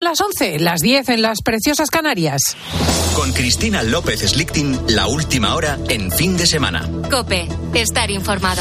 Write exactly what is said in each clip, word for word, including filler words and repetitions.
las once, las diez en las preciosas Canarias. Con Cristina López Slichting, la última hora en Fin de Semana. COPE, estar informado.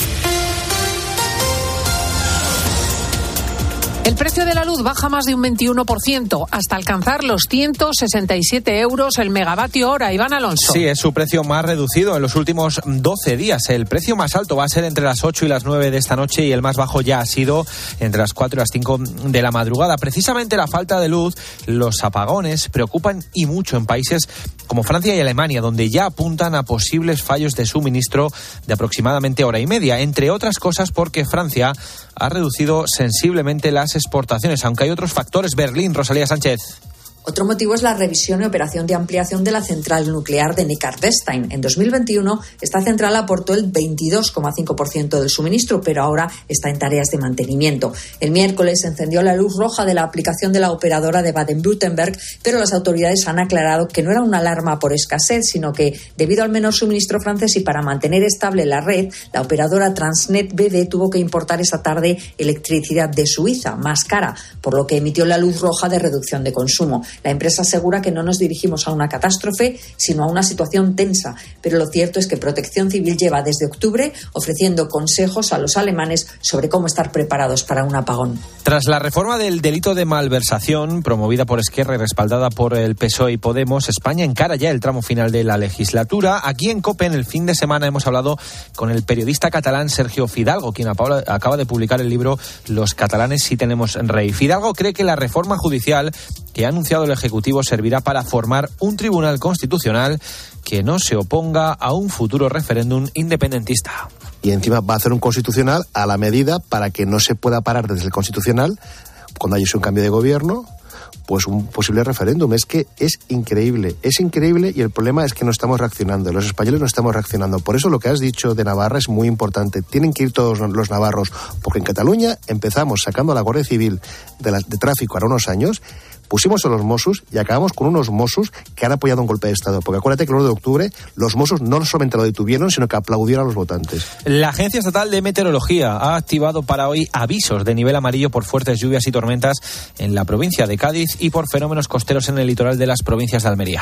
El precio de la luz baja más de un veintiuno por ciento, hasta alcanzar los ciento sesenta y siete euros el megavatio hora. Iván Alonso. Sí, es su precio más reducido en los últimos doce días. El precio más alto va a ser entre las ocho y las nueve de esta noche y el más bajo ya ha sido entre las cuatro y las cinco de la madrugada. Precisamente la falta de luz, los apagones preocupan y mucho en países como Francia y Alemania, donde ya apuntan a posibles fallos de suministro de aproximadamente hora y media, entre otras cosas porque Francia ha reducido sensiblemente las exportaciones, aunque hay otros factores. Berlín, Rosalía Sánchez. Otro motivo es la revisión y operación de ampliación de la central nuclear de Neckarwestheim. En dos mil veintiuno, esta central aportó el veintidós coma cinco por ciento del suministro, pero ahora está en tareas de mantenimiento. El miércoles se encendió la luz roja de la aplicación de la operadora de Baden-Württemberg, pero las autoridades han aclarado que no era una alarma por escasez, sino que, debido al menor suministro francés y para mantener estable la red, la operadora Transnet B V tuvo que importar esa tarde electricidad de Suiza, más cara, por lo que emitió la luz roja de reducción de consumo. La empresa asegura que no nos dirigimos a una catástrofe, sino a una situación tensa, pero lo cierto es que Protección Civil lleva desde octubre ofreciendo consejos a los alemanes sobre cómo estar preparados para un apagón. Tras la reforma del delito de malversación, promovida por Esquerra y respaldada por el P S O E y Podemos, España encara ya el tramo final de la legislatura. Aquí en COPE, en el fin de semana, hemos hablado con el periodista catalán Sergio Fidalgo, quien acaba de publicar el libro Los catalanes sí tenemos rey. Fidalgo cree que la reforma judicial que ha anunciado el Ejecutivo servirá para formar un tribunal constitucional que no se oponga a un futuro referéndum independentista. Y encima va a hacer un constitucional a la medida para que no se pueda parar desde el constitucional, cuando haya un cambio de gobierno, pues un posible referéndum. Es que es increíble, es increíble y el problema es que no estamos reaccionando, los españoles no estamos reaccionando. Por eso lo que has dicho de Navarra es muy importante. Tienen que ir todos los navarros, porque en Cataluña empezamos sacando a la Guardia Civil de, la, de tráfico ahora unos años, pusimos a los Mossos y acabamos con unos Mossos que han apoyado un golpe de Estado. Porque acuérdate que el uno de octubre los Mossos no solamente lo detuvieron, sino que aplaudieron a los votantes. La Agencia Estatal de Meteorología ha activado para hoy avisos de nivel amarillo por fuertes lluvias y tormentas en la provincia de Cádiz y por fenómenos costeros en el litoral de las provincias de Almería.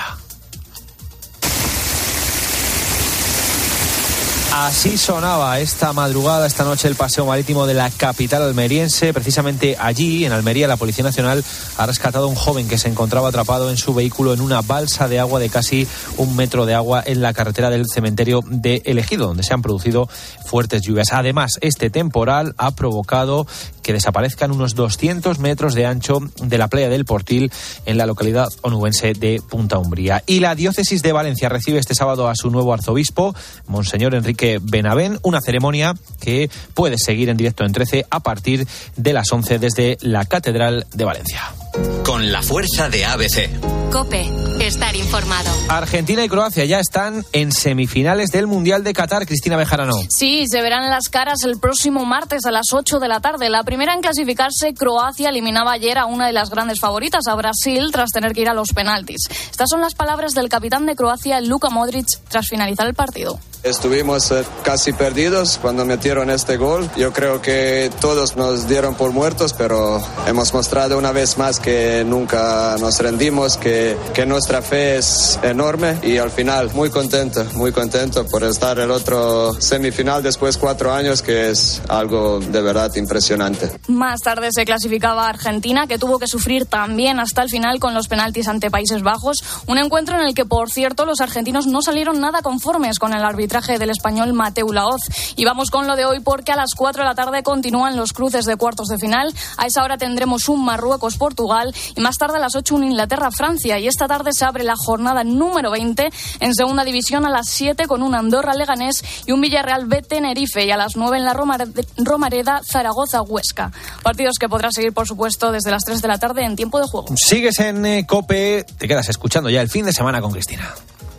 Así sonaba esta madrugada, esta noche, el paseo marítimo de la capital almeriense. Precisamente allí, en Almería, la Policía Nacional ha rescatado a un joven que se encontraba atrapado en su vehículo en una balsa de agua de casi un metro de agua en la carretera del cementerio de El Ejido, donde se han producido fuertes lluvias. Además, este temporal ha provocado que desaparezcan unos doscientos metros de ancho de la playa del Portil en la localidad onubense de Punta Umbría. Y la diócesis de Valencia recibe este sábado a su nuevo arzobispo, Monseñor Enrique Benavent, una ceremonia que puede seguir en directo en trece a partir de las once desde la Catedral de Valencia. Con la fuerza de A B C. COPE, estar informado. Argentina y Croacia ya están en semifinales del Mundial de Qatar. Cristina Bejarano. Sí, se verán las caras el próximo martes a las ocho de la tarde. La primera en clasificarse, Croacia, eliminaba ayer a una de las grandes favoritas, a Brasil, tras tener que ir a los penaltis. Estas son las palabras del capitán de Croacia, Luka Modric, tras finalizar el partido. Estuvimos eh, casi perdidos cuando metieron este gol. Yo creo que todos nos dieron por muertos, pero hemos mostrado una vez más que nunca nos rendimos, que, que nuestra fe es enorme y al final muy contento, muy contento por estar en el otro semifinal después de cuatro años, que es algo de verdad impresionante. Más tarde se clasificaba Argentina, que tuvo que sufrir también hasta el final con los penaltis ante Países Bajos. Un encuentro en el que, por cierto, los argentinos no salieron nada conformes con el arbitraje del español Mateu Laoz. Y vamos con lo de hoy porque a las cuatro de la tarde continúan los cruces de cuartos de final. A esa hora tendremos un Marruecos-Portugal y más tarde a las ocho un Inglaterra-Francia. Y esta tarde se abre la jornada número veinte en segunda división a las siete con un Andorra-Leganés y un Villarreal-B-Tenerife, y a las nueve en la Romareda Zaragoza-Huesca. Partidos que podrás seguir, por supuesto, desde las tres de la tarde en tiempo de juego. Sigues en eh, COPE, te quedas escuchando ya el fin de semana con Cristina.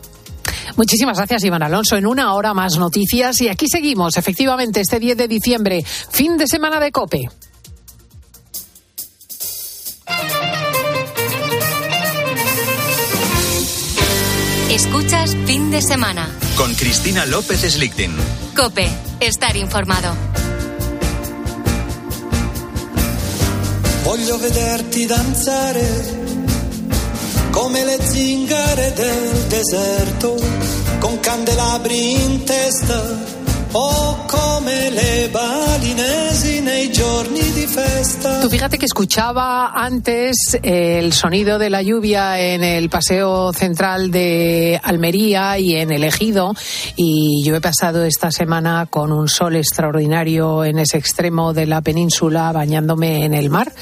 Muchísimas gracias, Iván Alonso. En una hora más noticias y aquí seguimos, efectivamente, este diez de diciembre, fin de semana de COPE. Escuchas Fin de Semana con Cristina López Slichting. COPE, estar informado. Voglio vederti danzare come le zingare del deserto, con candelabri in testa o come le balinesi nei giorni di festa. Tú fíjate que escuchaba antes el sonido de la lluvia en el paseo central de Almería y en el Ejido, y yo he pasado esta semana con un sol extraordinario en ese extremo de la península bañándome en el mar.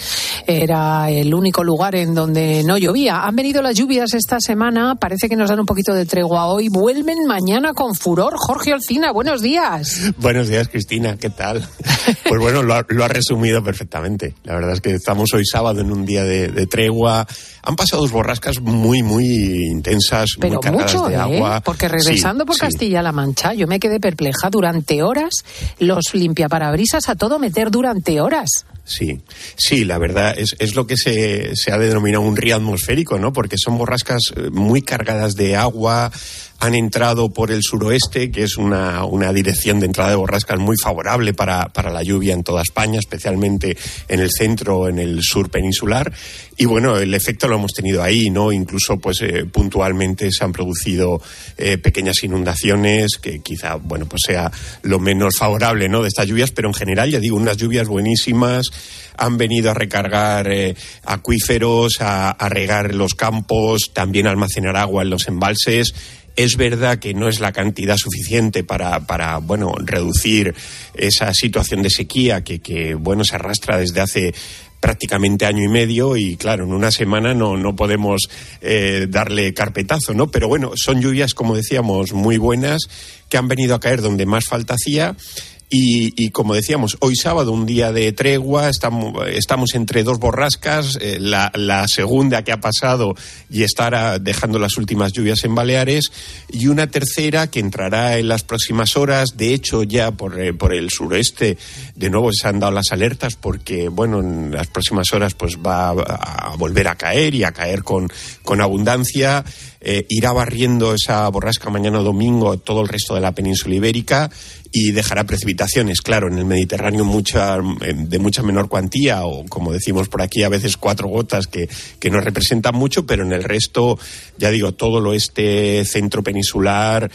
Era el único lugar en donde no llovía. Han venido las lluvias esta semana, parece que nos dan un poquito de tregua hoy, vuelven mañana con furor. Jorge Olcina, buenos días. Buenos días, Cristina, ¿qué tal? Pues bueno, lo ha, lo ha resumido perfectamente. La verdad es que estamos hoy sábado en un día de, de tregua. Han pasado dos borrascas muy, muy intensas, Pero muy cargadas mucho, de ¿eh? agua. Porque regresando sí, por sí. Castilla-La Mancha, yo me quedé perpleja durante horas. Los limpiaparabrisas a todo meter durante horas. Sí, sí, la verdad es, es lo que se, se ha denominado un río atmosférico, ¿no? Porque son borrascas muy cargadas de agua, han entrado por el suroeste, que es una, una dirección de entrada de borrascas muy favorable para, para la lluvia en toda España, especialmente en el centro, en el sur peninsular. Y bueno, el efecto lo hemos tenido ahí, ¿no? Incluso, pues, eh, puntualmente se han producido eh, pequeñas inundaciones, que quizá, bueno, pues sea lo menos favorable, ¿no?, de estas lluvias, pero en general, ya digo, unas lluvias buenísimas. Han venido a recargar eh, acuíferos, a, a regar los campos, también a almacenar agua en los embalses. Es verdad que no es la cantidad suficiente para, para bueno, reducir esa situación de sequía que, que, bueno, se arrastra desde hace prácticamente año y medio, y claro, en una semana no, no podemos eh, darle carpetazo, ¿no? Pero bueno, son lluvias, como decíamos, muy buenas, que han venido a caer donde más falta hacía. Y, y como decíamos, hoy sábado, un día de tregua, estamos, estamos entre dos borrascas, eh, la, la segunda que ha pasado y estará dejando las últimas lluvias en Baleares, y una tercera que entrará en las próximas horas. De hecho, ya por, eh, por el sureste de nuevo se han dado las alertas, porque bueno, en las próximas horas pues va a, a volver a caer, y a caer con, con abundancia. Eh, irá barriendo esa borrasca mañana domingo todo el resto de la península ibérica, y dejará precipitaciones, claro, en el Mediterráneo mucha, de mucha menor cuantía, o como decimos por aquí, a veces cuatro gotas que, que no representan mucho, pero en el resto, ya digo, todo el oeste, centro peninsular,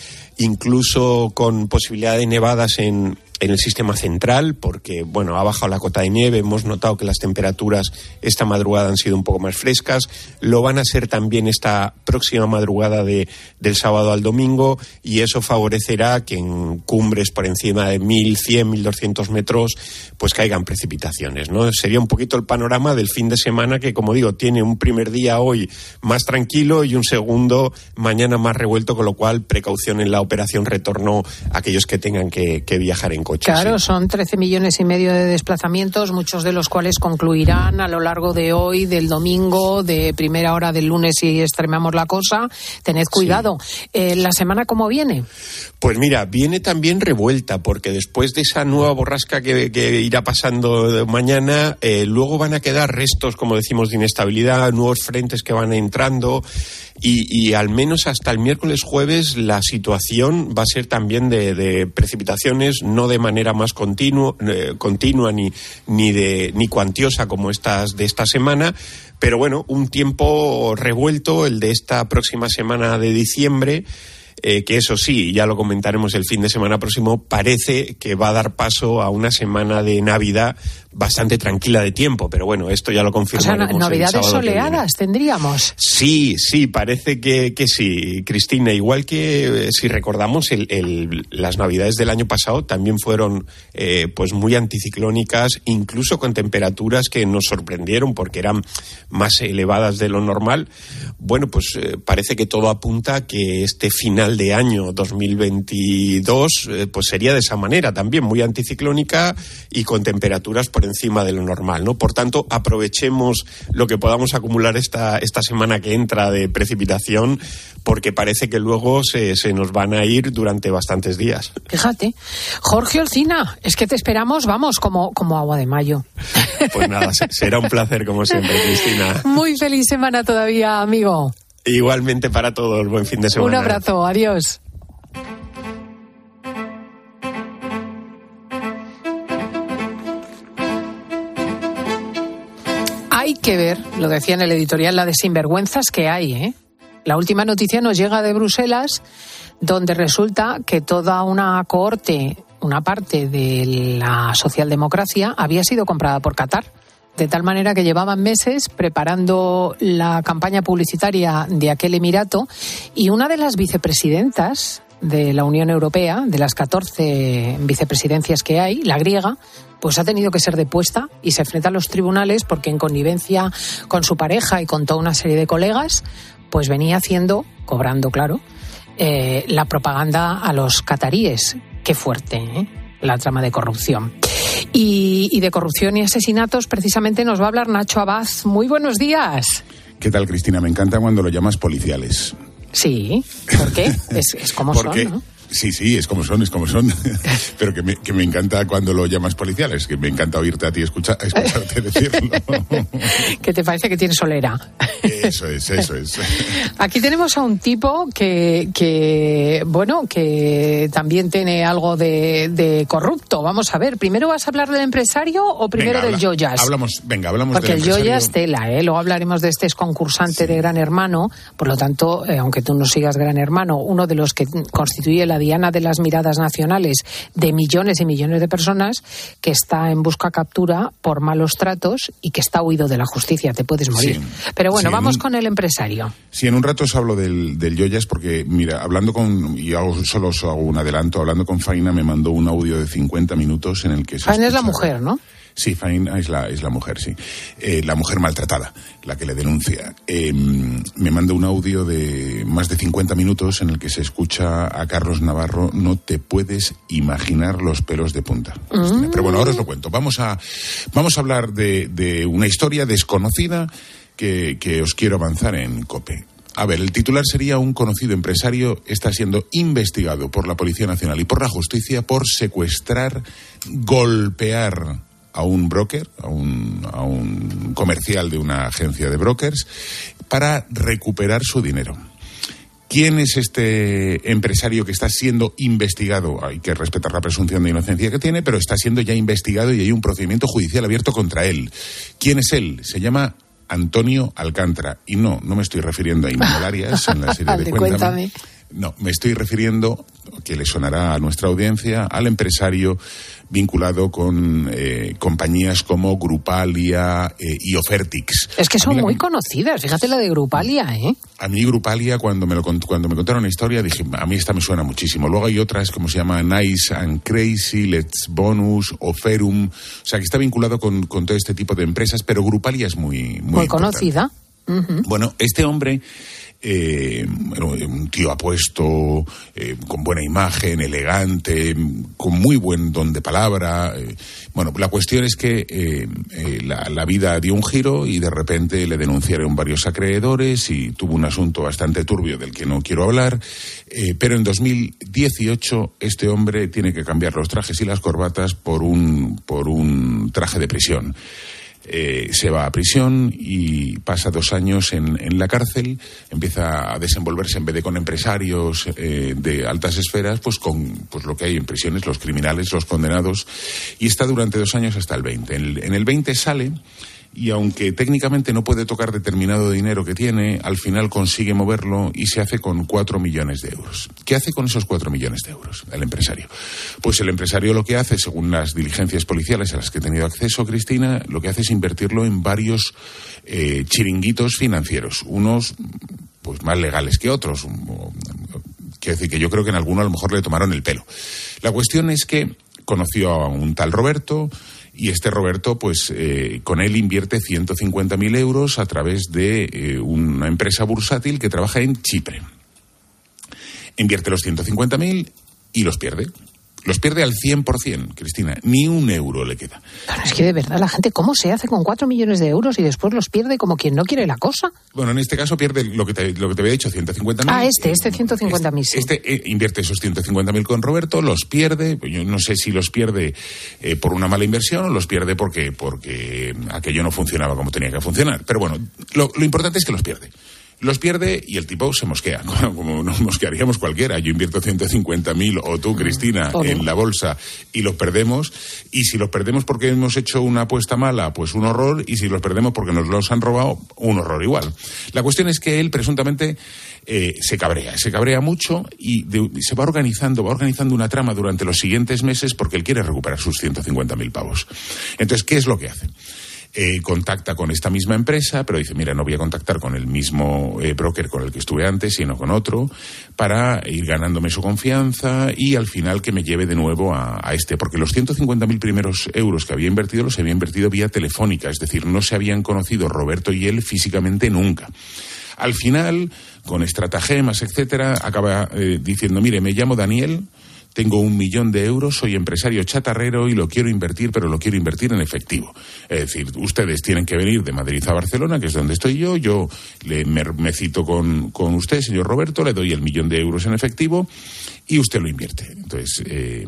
incluso con posibilidad de nevadas en, en el sistema central, porque, bueno, ha bajado la cota de nieve, hemos notado que las temperaturas esta madrugada han sido un poco más frescas, lo van a ser también esta próxima madrugada de, del sábado al domingo, y eso favorecerá que en cumbres por encima de mil cien, mil doscientos metros, pues caigan precipitaciones, ¿no? Sería un poquito el panorama del fin de semana, que, como digo, tiene un primer día hoy más tranquilo y un segundo mañana más revuelto, con lo cual precaución en la operación retorno a aquellos que tengan que, que viajar en coche. Claro, sí. Son trece millones y medio de desplazamientos, muchos de los cuales concluirán a lo largo de hoy, del domingo, de primera hora del lunes, si extremamos la cosa. Tened cuidado. Sí. Eh, ¿La semana cómo viene? Pues mira, viene también revuelta, porque después de esa nueva borrasca que, que irá pasando mañana, eh, luego van a quedar restos, como decimos, de inestabilidad, nuevos frentes que van entrando, y, y al menos hasta el miércoles jueves la situación va a ser también de, de precipitaciones, no de manera más continua, eh, continua ni, ni, de, ni cuantiosa como estas de esta semana, pero bueno, un tiempo revuelto el de esta próxima semana de diciembre. Eh, que eso sí, ya lo comentaremos el fin de semana próximo, parece que va a dar paso a una semana de Navidad bastante tranquila de tiempo, pero bueno, esto ya lo confirmaremos. O sea, Navidades soleadas tendríamos. Sí, sí, parece que, que sí, Cristina. Igual que, eh, si recordamos, el, el, las Navidades del año pasado también fueron eh, pues muy anticiclónicas, incluso con temperaturas que nos sorprendieron porque eran más elevadas de lo normal. Bueno, pues eh, parece que todo apunta que este final de año dos mil veintidós eh, pues sería de esa manera también, muy anticiclónica y con temperaturas por encima de lo normal, ¿no? Por tanto, aprovechemos lo que podamos acumular esta, esta semana que entra de precipitación, porque parece que luego se, se nos van a ir durante bastantes días. Fíjate. Jorge Olcina, es que te esperamos, vamos, como, como agua de mayo. Pues nada, será un placer como siempre, Cristina. Muy feliz semana todavía, amigo. Igualmente para todos, buen fin de semana. Un abrazo, adiós. que ver, lo decía en el editorial, la de sinvergüenzas que hay, ¿eh? La última noticia nos llega de Bruselas, donde resulta que toda una cohorte, una parte de la socialdemocracia, había sido comprada por Qatar. De tal manera que llevaban meses preparando la campaña publicitaria de aquel emirato, y una de las vicepresidentas de la Unión Europea, de las catorce vicepresidencias que hay, la griega, pues ha tenido que ser depuesta y se enfrenta a los tribunales porque en connivencia con su pareja y con toda una serie de colegas, pues venía haciendo, cobrando claro, eh, la propaganda a los cataríes. Qué fuerte, ¿eh? La trama de corrupción. Y, y de corrupción y asesinatos precisamente nos va a hablar Nacho Abad. Muy buenos días. ¿Qué tal, Cristina? Me encanta cuando lo llamas policiales. Sí, ¿por qué? Es, es como Porque, son, ¿no? Sí, sí, es como son, es como son. Pero que me, que me encanta cuando lo llamas policiales, que me encanta oírte a ti escucha, escucharte decirlo. ¿Qué te parece que tiene solera? Eso es, eso es. Aquí tenemos a un tipo que, que bueno, que también tiene algo de, de corrupto. Vamos a ver, ¿primero vas a hablar del empresario o primero venga, del habla, Yoyas? Hablamos, venga, hablamos Porque del el empresario. Yoyas tela, ¿eh? Luego hablaremos de este exconcursante sí. de Gran Hermano. Por lo tanto, eh, aunque tú no sigas Gran Hermano, uno de los que constituye la diana de las miradas nacionales de millones y millones de personas, que está en busca captura por malos tratos y que está huido de la justicia. Te puedes morir. Sí. Pero bueno, sí, vamos un, con el empresario. Sí, en un rato os hablo del, del Yoyas porque, mira, hablando con, y hago, solo os hago un adelanto, hablando con Faina me mandó un audio de cincuenta minutos en el que... Faina es la mujer, ¿no? Sí, Faina es la, es la mujer, sí. Eh, la mujer maltratada, la que le denuncia. Eh, me manda un audio de más de cincuenta minutos en el que se escucha a Carlos Navarro. No te puedes imaginar los pelos de punta, Cristina. Mm. Pero bueno, ahora os lo cuento. Vamos a, vamos a hablar de, de una historia desconocida que, que os quiero avanzar en COPE. A ver, el titular sería: un conocido empresario está siendo investigado por la Policía Nacional y por la Justicia por secuestrar, golpear a un broker, a un, a un comercial de una agencia de brokers, para recuperar su dinero. ¿Quién es este empresario que está siendo investigado? Hay que respetar la presunción de inocencia que tiene, pero está siendo ya investigado y hay un procedimiento judicial abierto contra él. ¿Quién es él? Se llama Antonio Alcántara. Y no, no me estoy refiriendo a Inmobiliarias en la serie de Cuéntame. Cuéntame. No, me estoy refiriendo, que le sonará a nuestra audiencia, al empresario vinculado con eh, compañías como Grupalia eh, y Ofertix. Es que son muy conocidas, fíjate la de Grupalia, ¿eh? A mí Grupalia, cuando me, lo, cuando me contaron la historia, dije, a mí esta me suena muchísimo. Luego hay otras, como se llama Nice and Crazy, Let's Bonus, Oferum, o sea, que está vinculado con, con todo este tipo de empresas, pero Grupalia es muy... Muy, muy conocida. Uh-huh. Bueno, este hombre... Eh, un tío apuesto, eh, con buena imagen, elegante, con muy buen don de palabra. Eh, bueno, la cuestión es que eh, eh, la, la vida dio un giro y de repente le denunciaron varios acreedores y tuvo un asunto bastante turbio del que no quiero hablar. Eh, pero en dos mil dieciocho este hombre tiene que cambiar los trajes y las corbatas por un, por un traje de prisión. Eh, se va a prisión y pasa dos años en, en la cárcel, empieza a desenvolverse, en vez de con empresarios eh, de altas esferas, pues con pues lo que hay en prisiones, los criminales, los condenados, y está durante dos años hasta el veinte. En el, en el veinte sale, y aunque técnicamente no puede tocar determinado dinero que tiene, al final consigue moverlo y se hace con cuatro millones de euros. ¿Qué hace con esos cuatro millones de euros el empresario? Pues el empresario lo que hace, según las diligencias policiales a las que he tenido acceso, Cristina, lo que hace es invertirlo en varios eh, chiringuitos financieros, unos pues más legales que otros. Quiero decir que yo creo que en alguno a lo mejor le tomaron el pelo. La cuestión es que conoció a un tal Roberto, y este Roberto, pues eh, con él invierte ciento cincuenta mil euros a través de eh, una empresa bursátil que trabaja en Chipre. Invierte los ciento cincuenta mil y los pierde. Los pierde al cien por ciento, Cristina. Ni un euro le queda. Pero es que de verdad la gente, ¿cómo se hace con cuatro millones de euros y después los pierde como quien no quiere la cosa? Bueno, en este caso pierde lo que te, lo que te había dicho, ciento cincuenta mil. Ah, este, este ciento cincuenta mil, sí. Este eh, invierte esos ciento cincuenta mil con Roberto, los pierde. Yo no sé si los pierde eh, por una mala inversión o los pierde porque, porque aquello no funcionaba como tenía que funcionar. Pero bueno, lo, lo importante es que los pierde. Los pierde y el tipo se mosquea, como nos mosquearíamos cualquiera. Yo invierto ciento cincuenta mil, o tú, Cristina, oh, en la bolsa, y los perdemos. Y si los perdemos porque hemos hecho una apuesta mala, pues un horror. Y si los perdemos porque nos los han robado, un horror igual. La cuestión es que él, presuntamente, eh, se cabrea. Se cabrea mucho y de, se va organizando, va organizando una trama durante los siguientes meses porque él quiere recuperar sus ciento cincuenta mil pavos. Entonces, ¿qué es lo que hace? Eh, contacta con esta misma empresa, pero dice, mira, no voy a contactar con el mismo eh, broker con el que estuve antes, sino con otro, para ir ganándome su confianza y al final que me lleve de nuevo a, a este, porque los ciento cincuenta mil primeros euros que había invertido los había invertido vía telefónica, es decir, no se habían conocido Roberto y él físicamente nunca. Al final, con estratagemas, etcétera, acaba eh, diciendo, mire, me llamo Daniel, tengo un millón de euros, soy empresario chatarrero y lo quiero invertir, pero lo quiero invertir en efectivo. Es decir, ustedes tienen que venir de Madrid a Barcelona, que es donde estoy yo, yo le, me, me cito con, con usted, señor Roberto, le doy el millón de euros en efectivo y usted lo invierte. Entonces, eh,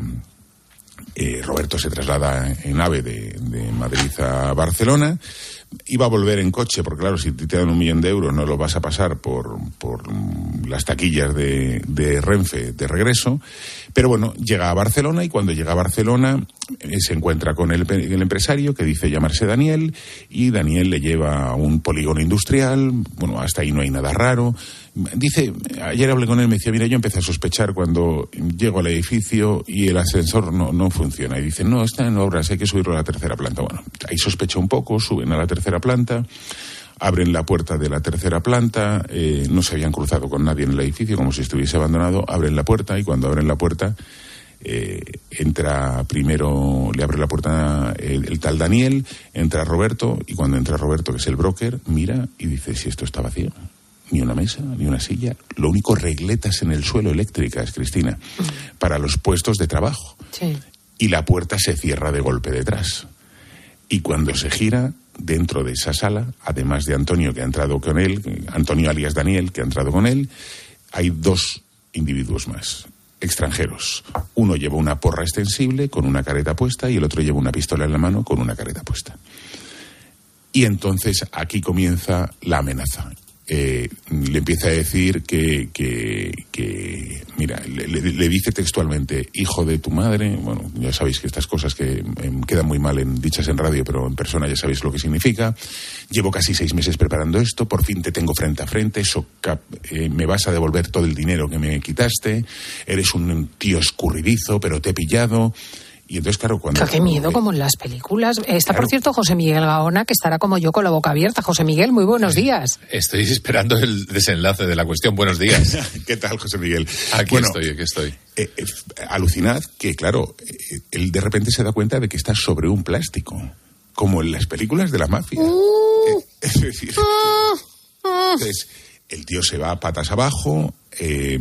eh, Roberto se traslada en AVE de, de Madrid a Barcelona. Iba a volver en coche, porque claro, si te dan un millón de euros no lo vas a pasar por, por las taquillas de, de Renfe de regreso. Pero bueno, llega a Barcelona y cuando llega a Barcelona eh, se encuentra con el, el empresario que dice llamarse Daniel y Daniel le lleva a un polígono industrial. Bueno, hasta ahí no hay nada raro. Dice, ayer hablé con él, me decía, mira, yo empecé a sospechar cuando llego al edificio y el ascensor no, no funciona. Y dice, no, está en obras, hay que subirlo a la tercera planta. Bueno, ahí sospecha un poco, suben a la tercera planta, abren la puerta de la tercera planta, eh, no se habían cruzado con nadie en el edificio, como si estuviese abandonado, abren la puerta y cuando abren la puerta, eh, entra primero, le abre la puerta el, el tal Daniel, entra Roberto y cuando entra Roberto, que es el broker, mira y dice, si esto está vacío. Ni una mesa, ni una silla. Lo único, regletas en el suelo eléctricas, Cristina, mm. para los puestos de trabajo. Sí. Y la puerta se cierra de golpe detrás. Y cuando se gira, dentro de esa sala, además de Antonio, que ha entrado con él, Antonio alias Daniel, que ha entrado con él, hay dos individuos más, extranjeros. Uno lleva una porra extensible con una careta puesta y el otro lleva una pistola en la mano con una careta puesta. Y entonces aquí comienza la amenaza. Eh, le empieza a decir que, que, que mira, le, le, le dice textualmente, hijo de tu madre. Bueno, ya sabéis que estas cosas que eh, quedan muy mal en, dichas en radio, pero en persona ya sabéis lo que significa. Llevo casi seis meses preparando esto, por fin te tengo frente a frente, so, cap, eh, me vas a devolver todo el dinero que me quitaste, eres un tío escurridizo, pero te he pillado. Y entonces, claro, cuando... Pero qué miedo, como en las películas. Está, claro. Por cierto, José Miguel Gaona, que estará como yo con la boca abierta. José Miguel, muy buenos días. Estoy esperando el desenlace de la cuestión. Buenos días. ¿Qué tal, José Miguel? Aquí bueno, estoy, aquí estoy. Eh, eh, alucinad que, claro, eh, él de repente se da cuenta de que está sobre un plástico, como en las películas de la mafia. Uh, eh, es decir, uh, entonces, el tío se va patas abajo eh,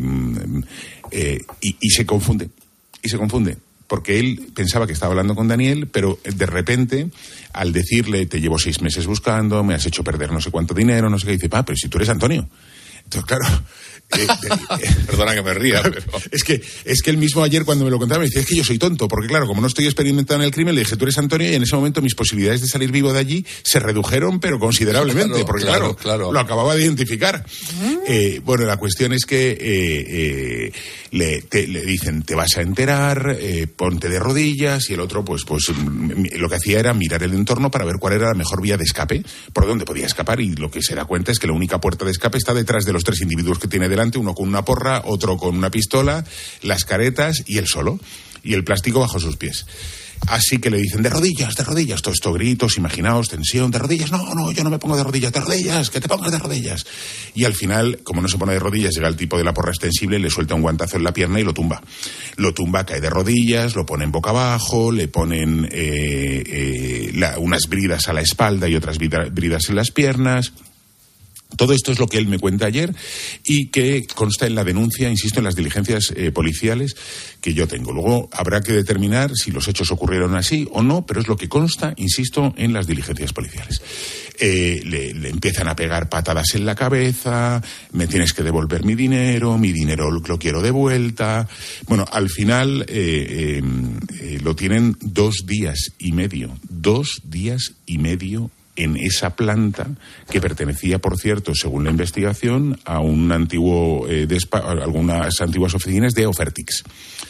eh, y, y se confunde. Y se confunde. Porque él pensaba que estaba hablando con Daniel, pero de repente, al decirle, te llevo seis meses buscando, me has hecho perder no sé cuánto dinero, no sé qué, dice, ah, pero si tú eres Antonio. Entonces, claro... Eh, eh, Perdona que me ría, claro, pero... Es que, es que él mismo ayer cuando me lo contaba me decía, es que yo soy tonto, porque claro, como no estoy experimentando en el crimen, le dije, tú eres Antonio, y en ese momento mis posibilidades de salir vivo de allí se redujeron, pero considerablemente, claro, porque claro, claro, claro, lo acababa de identificar. ¿Mm? Eh, bueno, la cuestión es que eh, eh, le, te, le dicen, te vas a enterar, eh, ponte de rodillas, y el otro, pues, pues lo que hacía era mirar el entorno para ver cuál era la mejor vía de escape, por dónde podía escapar, y lo que se da cuenta es que la única puerta de escape está detrás de los tres individuos que tiene delante, uno con una porra, otro con una pistola, las caretas y él solo, y el plástico bajo sus pies. Así que le dicen, de rodillas, de rodillas, todo esto gritos, imaginaos, tensión, de rodillas, no, no, yo no me pongo de rodillas, de rodillas, que te pongas de rodillas. Y al final, como no se pone de rodillas, llega el tipo de la porra extensible, le suelta un guantazo en la pierna y lo tumba. Lo tumba, cae de rodillas, lo ponen boca abajo, le ponen eh, eh, la, unas bridas a la espalda y otras bridas en las piernas. Todo esto es lo que él me cuenta ayer y que consta en la denuncia, insisto, en las diligencias eh, policiales que yo tengo. Luego habrá que determinar si los hechos ocurrieron así o no, pero es lo que consta, insisto, en las diligencias policiales. Eh, le, le empiezan a pegar patadas en la cabeza, me tienes que devolver mi dinero, mi dinero lo quiero de vuelta. Bueno, al final eh, eh, eh, lo tienen dos días y medio, dos días y medio en esa planta que pertenecía, por cierto, según la investigación, a un antiguo eh, despa- a algunas antiguas oficinas de Ofertix.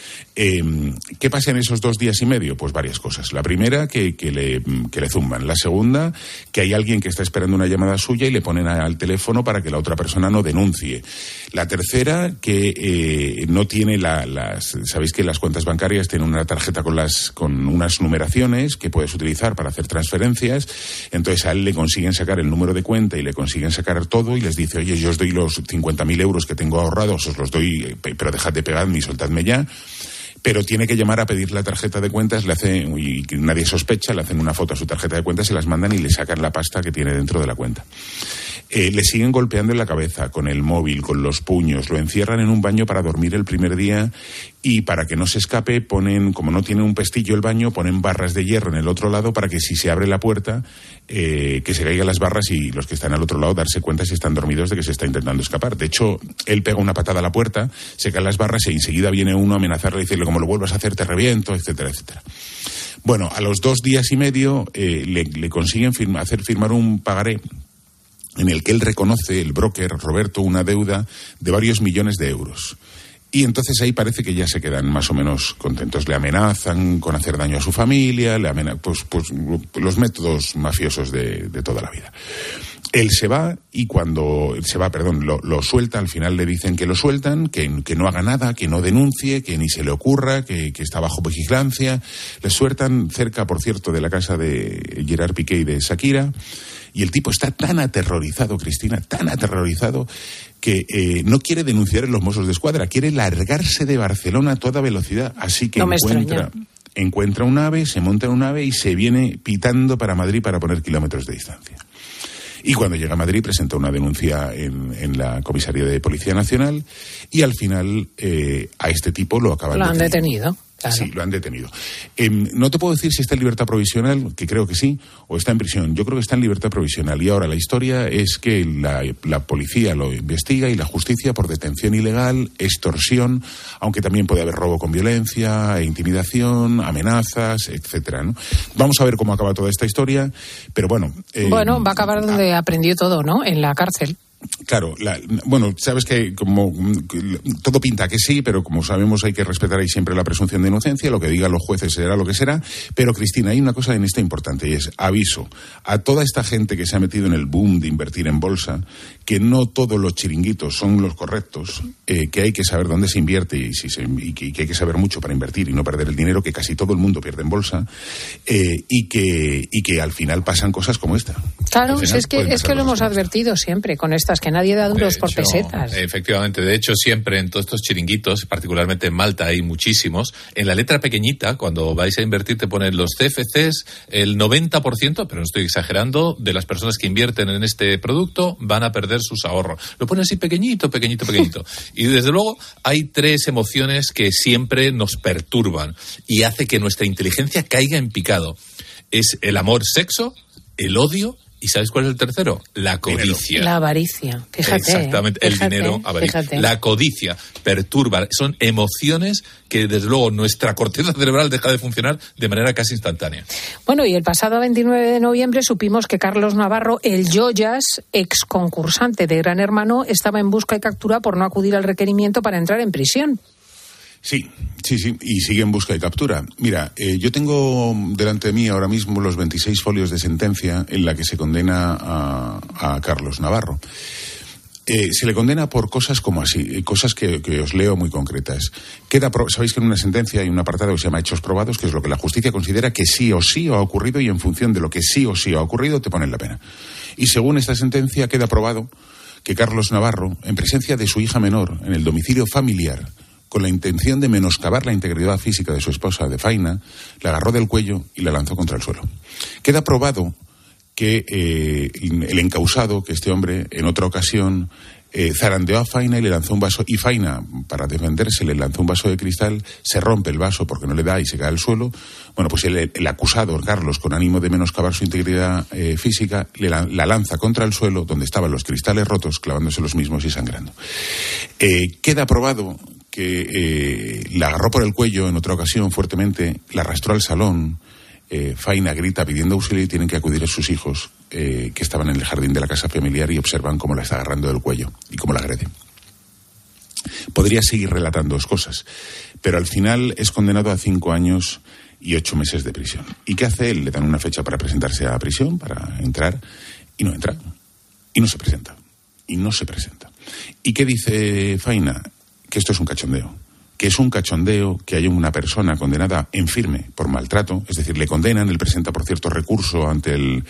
Eh, ¿Qué pasa en esos dos días y medio? Pues varias cosas. La primera, que, que, le, que le zumban. La segunda, que hay alguien que está esperando una llamada suya y le ponen al teléfono para que la otra persona no denuncie. La tercera, que eh, no tiene la, las... Sabéis que las cuentas bancarias tienen una tarjeta con, las, con unas numeraciones que puedes utilizar para hacer transferencias. Entonces a él le consiguen sacar el número de cuenta y le consiguen sacar todo y les dice, oye, yo os doy los cincuenta mil euros que tengo ahorrados, os los doy, pero dejad de pegarme y soltadme ya. Pero tiene que llamar a pedir la tarjeta de cuentas, le hace, y nadie sospecha, le hacen una foto a su tarjeta de cuentas, se las mandan y le sacan la pasta que tiene dentro de la cuenta. Eh, le siguen golpeando en la cabeza, con el móvil, con los puños, lo encierran en un baño para dormir el primer día y para que no se escape ponen, como no tiene un pestillo el baño, ponen barras de hierro en el otro lado para que si se abre la puerta, eh, que se caigan las barras y los que están al otro lado darse cuenta si están dormidos de que se está intentando escapar. De hecho, él pega una patada a la puerta, se caen las barras y enseguida viene uno a amenazarle y decirle, como lo vuelvas a hacer te reviento, etcétera, etcétera. Bueno, a los dos días y medio eh, le, le consiguen firma, hacer firmar un pagaré en el que él reconoce, el broker, Roberto, una deuda de varios millones de euros. Y entonces ahí parece que ya se quedan más o menos contentos. Le amenazan con hacer daño a su familia, le amenazan, pues, pues los métodos mafiosos de, de toda la vida. Él se va y cuando se va, perdón, lo, lo suelta, al final le dicen que lo sueltan, que, que no haga nada, que no denuncie, que ni se le ocurra, que, que está bajo vigilancia. Le sueltan cerca, por cierto, de la casa de Gerard Piqué y de Shakira. Y el tipo está tan aterrorizado, Cristina, tan aterrorizado, que eh, no quiere denunciar en los Mossos de Escuadra, quiere largarse de Barcelona a toda velocidad. Así que no encuentra, encuentra un ave, se monta en un ave y se viene pitando para Madrid para poner kilómetros de distancia. Y cuando llega a Madrid presenta una denuncia en, en la Comisaría de Policía Nacional y al final eh, a este tipo lo acaban lo han deteniendo. detenido. Claro. Sí, lo han detenido. Eh, no te puedo decir si está en libertad provisional, que creo que sí, o está en prisión. Yo creo que está en libertad provisional. Y ahora la historia es que la, la policía lo investiga y la justicia por detención ilegal, extorsión, aunque también puede haber robo con violencia, intimidación, amenazas, etcétera, ¿no? Vamos a ver cómo acaba toda esta historia, pero bueno... Eh, bueno, va a acabar donde ah, aprendió todo, ¿no? En la cárcel. Claro, la, bueno, sabes que como todo pinta que sí, pero como sabemos hay que respetar ahí siempre la presunción de inocencia, lo que digan los jueces será lo que será, pero Cristina, hay una cosa en esta importante y es aviso a toda esta gente que se ha metido en el boom de invertir en bolsa, que no todos los chiringuitos son los correctos, eh, que hay que saber dónde se invierte y, si se, y, que, y que hay que saber mucho para invertir y no perder el dinero, que casi todo el mundo pierde en bolsa, eh, y, que, y que al final pasan cosas como esta. Claro, si es que, es que lo hemos advertido siempre con estas, que nadie da duros por pesetas. Efectivamente, de hecho siempre en todos estos chiringuitos, particularmente en Malta hay muchísimos, en la letra pequeñita, cuando vais a invertir te ponen los C F Cs, el noventa por ciento, pero no estoy exagerando, de las personas que invierten en este producto van a perder sus ahorros. Lo ponen así pequeñito, pequeñito, pequeñito. Y desde luego hay tres emociones que siempre nos perturban y hace que nuestra inteligencia caiga en picado. Es el amor, sexo, el odio. ¿Y sabes cuál es el tercero? La codicia. La avaricia. Fíjate. Exactamente, eh, el fíjate, dinero, avaricia. Fíjate. La codicia perturba. Son emociones que, desde luego, nuestra corteza cerebral deja de funcionar de manera casi instantánea. Bueno, y el pasado veintinueve de noviembre supimos que Carlos Navarro, el Yoyas, ex concursante de Gran Hermano, estaba en busca y captura por no acudir al requerimiento para entrar en prisión. Sí, sí, sí, y sigue en busca y captura. Mira, eh, yo tengo delante de mí ahora mismo los veintiséis folios de sentencia en la que se condena a, a Carlos Navarro. Eh, se le condena por cosas como así, cosas que, que os leo muy concretas. Queda pro- Sabéis que en una sentencia hay un apartado que se llama hechos probados, que es lo que la justicia considera que sí o sí ha ocurrido y en función de lo que sí o sí ha ocurrido te ponen la pena. Y según esta sentencia queda probado que Carlos Navarro, en presencia de su hija menor, en el domicilio familiar, con la intención de menoscabar la integridad física de su esposa, de Faina, la agarró del cuello y la lanzó contra el suelo. Queda probado que eh, el encausado, que este hombre en otra ocasión eh, zarandeó a Faina y le lanzó un vaso, y Faina, para defenderse, le lanzó un vaso de cristal, se rompe el vaso porque no le da y se cae al suelo. Bueno, pues el, el acusado, Carlos, con ánimo de menoscabar su integridad eh, física, le la, la lanza contra el suelo, donde estaban los cristales rotos, clavándose los mismos y sangrando. Eh, queda probado que eh, la agarró por el cuello en otra ocasión fuertemente, la arrastró al salón, eh, Faina grita pidiendo auxilio y tienen que acudir a sus hijos eh, que estaban en el jardín de la casa familiar y observan cómo la está agarrando del cuello y cómo la agrede. Podría seguir relatando dos cosas, pero al final es condenado a cinco años y ocho meses de prisión. ¿Y qué hace él? Le dan una fecha para presentarse a la prisión, para entrar, y no entra. Y no se presenta. Y no se presenta. ¿Y qué dice Faina? Que esto es un cachondeo. Que es un cachondeo que haya una persona condenada en firme por maltrato, es decir, le condenan, él presenta, por cierto, recurso ante el...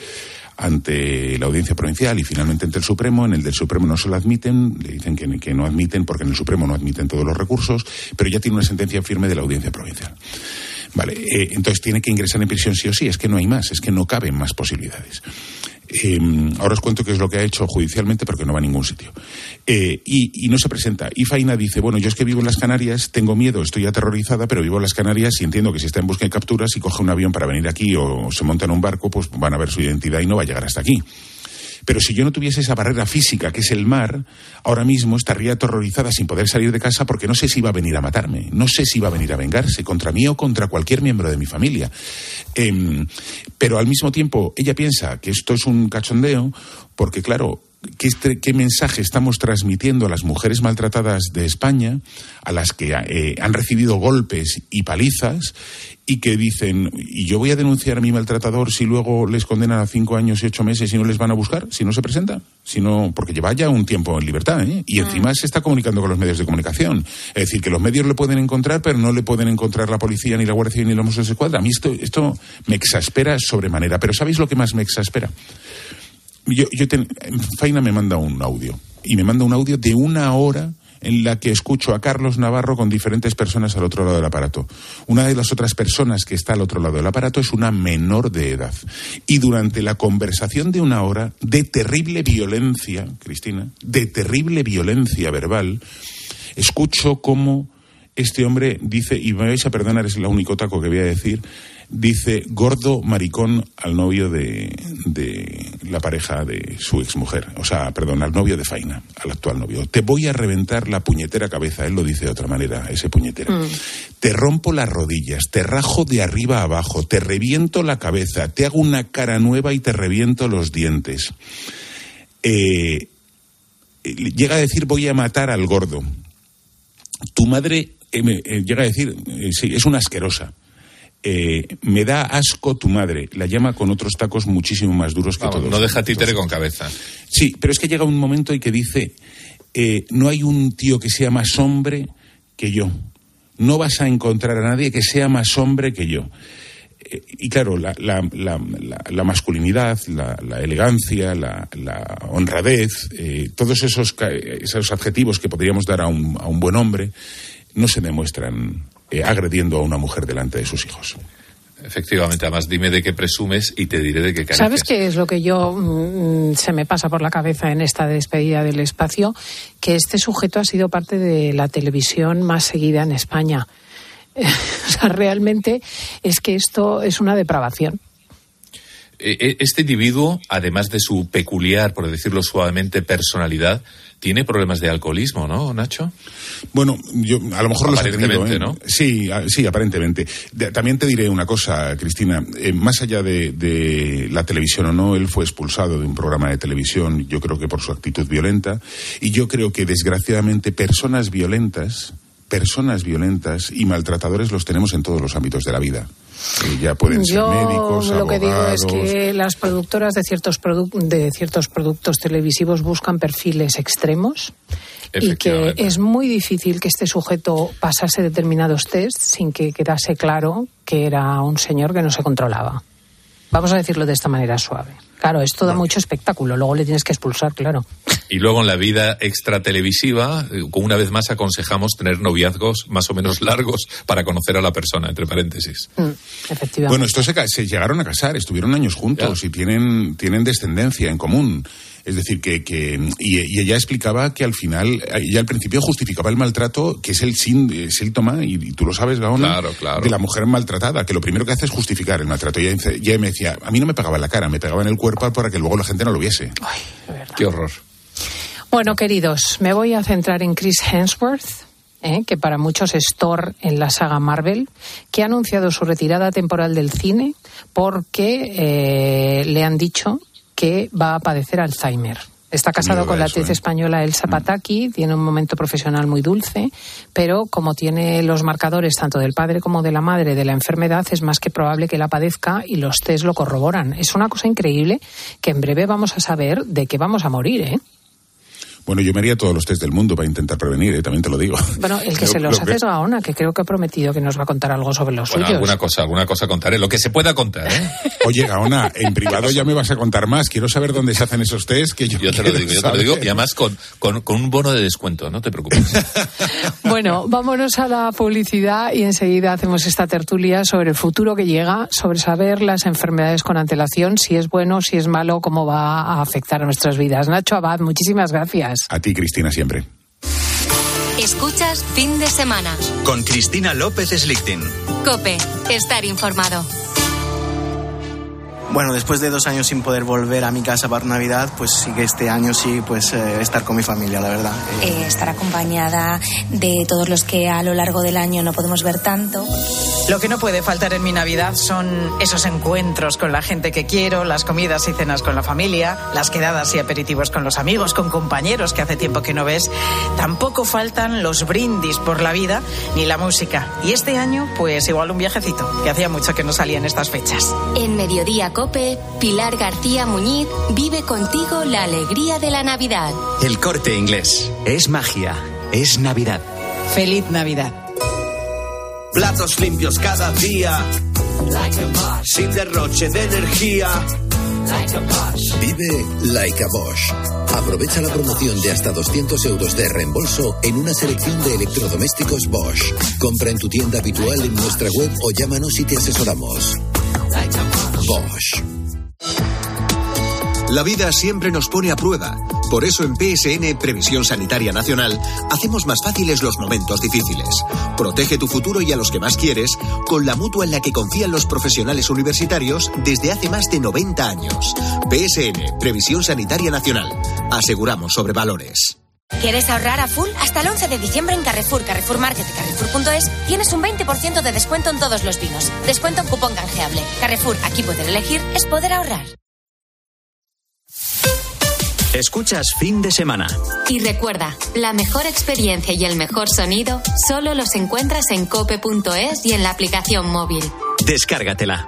ante la Audiencia Provincial y finalmente ante el Supremo. En el del Supremo no se lo admiten, le dicen que, que no admiten porque en el Supremo no admiten todos los recursos, pero ya tiene una sentencia firme de la Audiencia Provincial. Vale, eh, entonces tiene que ingresar en prisión sí o sí, es que no hay más, es que no caben más posibilidades. Eh, ahora os cuento qué es lo que ha hecho judicialmente porque no va a ningún sitio. Eh, y, y no se presenta. Y Faina dice, bueno, yo es que vivo en las Canarias, tengo miedo, estoy aterrorizada, pero vivo en las Canarias y entiendo que si está en busca de capturas y coge un avión para venir aquí o se monta en un barco, pues van a ver su identidad y no va a llegar hasta aquí. Pero si yo no tuviese esa barrera física que es el mar, ahora mismo estaría aterrorizada sin poder salir de casa porque no sé si va a venir a matarme, no sé si va a venir a vengarse contra mí o contra cualquier miembro de mi familia. Eh, pero al mismo tiempo ella piensa que esto es un cachondeo porque, claro, ¿Qué, ¿Qué mensaje estamos transmitiendo a las mujeres maltratadas de España, a las que eh, han recibido golpes y palizas y que dicen, y yo voy a denunciar a mi maltratador si luego les condenan a cinco años y ocho meses y no les van a buscar, si no se presenta? Si no, porque lleva ya un tiempo en libertad, ¿eh? Y encima mm. se está comunicando con los medios de comunicación. Es decir, que los medios le pueden encontrar, pero no le pueden encontrar la policía, ni la Guardia Civil, ni los Mossos de Escuadra. A mí esto, esto me exaspera sobremanera. Pero ¿sabéis lo que más me exaspera? Yo, yo ten, Faina me manda un audio, y me manda un audio de una hora en la que escucho a Carlos Navarro con diferentes personas al otro lado del aparato. Una de las otras personas que está al otro lado del aparato es una menor de edad. Y durante la conversación de una hora, de terrible violencia, Cristina, de terrible violencia verbal, escucho cómo este hombre dice, y me vais a perdonar, es el único taco que voy a decir, dice gordo maricón al novio de, de la pareja de su exmujer, o sea, perdón, al novio de Faina, al actual novio. Te voy a reventar la puñetera cabeza, él lo dice de otra manera, ese puñetera. Mm. Te rompo las rodillas, te rajo de arriba a abajo, te reviento la cabeza, te hago una cara nueva y te reviento los dientes. Eh, llega a decir, voy a matar al gordo. Tu madre, eh, eh, llega a decir, eh, sí, es una asquerosa. Eh, me da asco tu madre, la llama con otros tacos muchísimo más duros que Vamos, todos. No deja títere con cabeza. Sí, pero es que llega un momento en que dice, eh, no hay un tío que sea más hombre que yo. No vas a encontrar a nadie que sea más hombre que yo. Eh, y claro, la, la, la, la, la masculinidad, la, la elegancia, la, la honradez, eh, todos esos, esos adjetivos que podríamos dar a un, a un buen hombre, no se demuestran eh, agrediendo a una mujer delante de sus hijos. Efectivamente, además dime de qué presumes y te diré de qué careces. ¿Sabes qué es lo que yo mmm, se me pasa por la cabeza en esta despedida del espacio? Que este sujeto ha sido parte de la televisión más seguida en España. O sea, realmente es que esto es una depravación. Este individuo, además de su peculiar, por decirlo suavemente, personalidad, tiene problemas de alcoholismo, ¿no, Nacho? Bueno, yo a lo mejor los ha tenido, ¿eh? ¿no? Sí, sí, aparentemente. De, también te diré una cosa, Cristina. Eh, más allá de, de la televisión o no, él fue expulsado de un programa de televisión, yo creo que por su actitud violenta. Y yo creo que, desgraciadamente, personas violentas, personas violentas y maltratadores los tenemos en todos los ámbitos de la vida. Eh, ya pueden ser Yo médicos, lo abogados. que digo es que las productoras de ciertos, produ- de ciertos productos televisivos buscan perfiles extremos y que es muy difícil que este sujeto pasase determinados tests sin que quedase claro que era un señor que no se controlaba. Vamos a decirlo de esta manera suave. Claro, esto da mucho espectáculo, luego le tienes que expulsar, claro. Y luego en la vida extra televisiva, una vez más aconsejamos tener noviazgos más o menos largos para conocer a la persona, entre paréntesis. Mm, efectivamente. Bueno, estos se, se llegaron a casar, estuvieron años juntos ya. y tienen, tienen descendencia en común. Es decir, que, que y, y ella explicaba que al final, ella al principio justificaba el maltrato, que es el sín, síntoma, y, y tú lo sabes, Gaona, claro, claro. de la mujer maltratada, que lo primero que hace es justificar el maltrato. Y ella, ella me decía, a mí no me pegaba en la cara, me pegaba en el cuerpo para que luego la gente no lo viese. Ay, de verdad. Qué horror. Bueno, queridos, me voy a centrar en Chris Hemsworth ¿eh? que para muchos es Thor en la saga Marvel, que ha anunciado su retirada temporal del cine porque eh, le han dicho que va a padecer Alzheimer. Está casado con la actriz española Elsa Pataki, tiene un momento profesional muy dulce, pero como tiene los marcadores tanto del padre como de la madre de la enfermedad, es más que probable que la padezca y los test lo corroboran. Es una cosa increíble que en breve vamos a saber de qué vamos a morir, ¿eh? Bueno, yo me haría todos los test del mundo para intentar prevenir, ¿eh? También te lo digo. Bueno, el que lo, se los hace que... es Gaona, que creo que ha prometido que nos va a contar algo sobre los bueno, suyos. alguna cosa, alguna cosa contaré, lo que se pueda contar, ¿eh? Oye, Gaona, en privado ya me vas a contar más. Quiero saber dónde se hacen esos test que yo Yo te lo digo, yo te lo digo, y además con, con, con un bono de descuento, no te preocupes. Bueno, vámonos a la publicidad y enseguida hacemos esta tertulia sobre el futuro que llega, sobre saber las enfermedades con antelación, si es bueno, si es malo, cómo va a afectar a nuestras vidas. Nacho Abad, muchísimas gracias. A ti, Cristina, siempre. Escuchas Fin de Semana. Con Cristina López Slichting. COPE. Estar informado. Bueno, después de dos años sin poder volver a mi casa para Navidad, pues sí que este año sí, pues eh, estar con mi familia, la verdad. Eh... Eh, estar acompañada de todos los que a lo largo del año no podemos ver tanto. Lo que no puede faltar en mi Navidad son esos encuentros con la gente que quiero, las comidas y cenas con la familia, las quedadas y aperitivos con los amigos, con compañeros que hace tiempo que no ves. Tampoco faltan los brindis por la vida ni la música. Y este año, pues igual un viajecito, que hacía mucho que no salía en estas fechas. En Mediodía COPE, Pilar García Muñiz vive contigo la alegría de la Navidad. El Corte Inglés. Es magia. Es Navidad. Feliz Navidad. Platos limpios cada día, sin derroche de energía. Vive like a Bosch. Aprovecha la promoción de hasta doscientos euros de reembolso en una selección de electrodomésticos Bosch. Compra en tu tienda habitual, en nuestra web o llámanos y te asesoramos. Bosch. La vida siempre nos pone a prueba. Por eso en P S N, Previsión Sanitaria Nacional, hacemos más fáciles los momentos difíciles. Protege tu futuro y a los que más quieres con la mutua en la que confían los profesionales universitarios desde hace más de noventa años. P S N, Previsión Sanitaria Nacional. Aseguramos sobre valores. ¿Quieres ahorrar a full? Hasta el once de diciembre en Carrefour, Carrefour Market y Carrefour punto es tienes un veinte por ciento de descuento en todos los vinos. Descuento en cupón canjeable. Carrefour, aquí poder elegir es poder ahorrar. Escuchas Fin de Semana. Y recuerda, la mejor experiencia y el mejor sonido solo los encuentras en cope punto es y en la aplicación móvil. Descárgatela.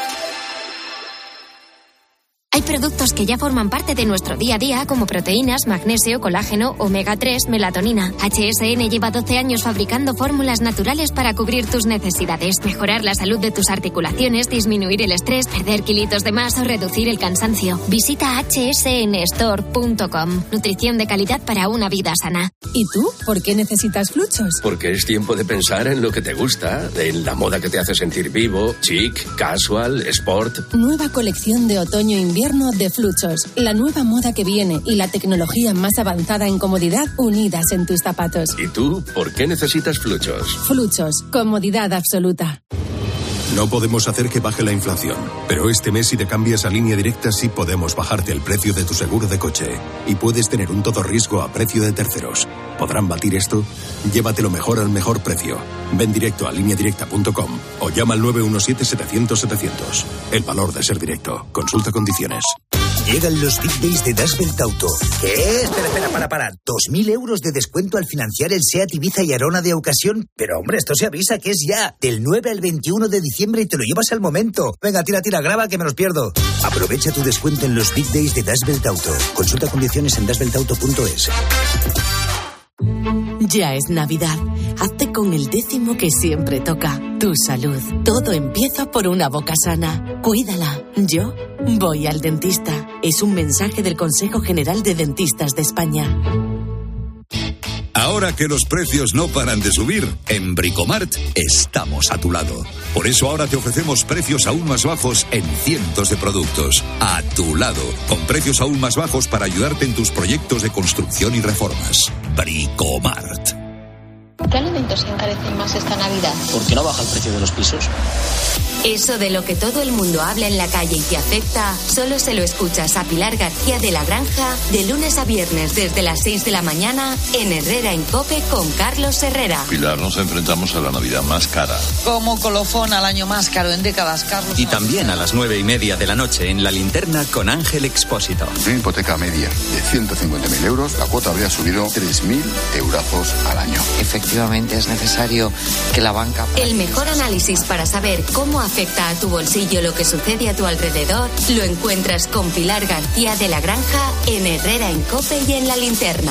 Hay productos que ya forman parte de nuestro día a día, como proteínas, magnesio, colágeno, omega tres, melatonina. H S N lleva doce años fabricando fórmulas naturales para cubrir tus necesidades, mejorar la salud de tus articulaciones, disminuir el estrés, perder kilitos de más o reducir el cansancio. Visita hache ese ene store punto com. Nutrición de calidad para una vida sana. ¿Y tú? ¿Por qué necesitas Fluchos? Porque es tiempo de pensar en lo que te gusta, en la moda que te hace sentir vivo, chic, casual, sport. Nueva colección de otoño-invierno de Fluchos, la nueva moda que viene y la tecnología más avanzada en comodidad unidas en tus zapatos. ¿Y tú, por qué necesitas Fluchos? Fluchos, comodidad absoluta. No podemos hacer que baje la inflación, pero este mes si te cambias a Línea Directa sí podemos bajarte el precio de tu seguro de coche y puedes tener un todo riesgo a precio de terceros. ¿Podrán batir esto? Llévatelo mejor al mejor precio. Ven directo a línea directa punto com o llama al nueve uno siete, setecientos, setecientos. El valor de ser directo. Consulta condiciones. Llegan los Big Days de Das Belt Auto. ¿Qué? Espera, espera, para, para. ¿Dos mil euros de descuento al financiar el SEAT Ibiza y Arona de ocasión? Pero, hombre, esto se avisa que es ya. Del nueve al veintiuno de diciembre y te lo llevas al momento. Venga, tira, tira, graba que me los pierdo. Aprovecha tu descuento en los Big Days de Das Belt Auto. Consulta condiciones en das belt auto punto es. Ya es Navidad. Hazte con el décimo que siempre toca. Tu salud. Todo empieza por una boca sana. Cuídala. Yo voy al dentista. Es un mensaje del Consejo General de Dentistas de España. Ahora que los precios no paran de subir, en Bricomart estamos a tu lado. Por eso ahora te ofrecemos precios aún más bajos en cientos de productos. A tu lado, con precios aún más bajos para ayudarte en tus proyectos de construcción y reformas. Bricomart. ¿Qué alimentos se encarecen más esta Navidad? ¿Por qué no baja el precio de los pisos? Eso de lo que todo el mundo habla en la calle y te afecta, solo se lo escuchas a Pilar García de la Granja de lunes a viernes desde las seis de la mañana en Herrera en COPE con Carlos Herrera. Pilar, nos enfrentamos a la Navidad más cara. Como colofón al año más caro en décadas, Carlos. Y también a las nueve y media de la noche en La Linterna con Ángel Expósito. Una hipoteca media de ciento cincuenta mil euros, la cuota habría subido tres mil eurazos al año. Efectivamente es necesario que la banca... El mejor análisis para saber cómo afecta a tu bolsillo lo que sucede a tu alrededor lo encuentras con Pilar García de la Granja en Herrera en COPE y en La Linterna.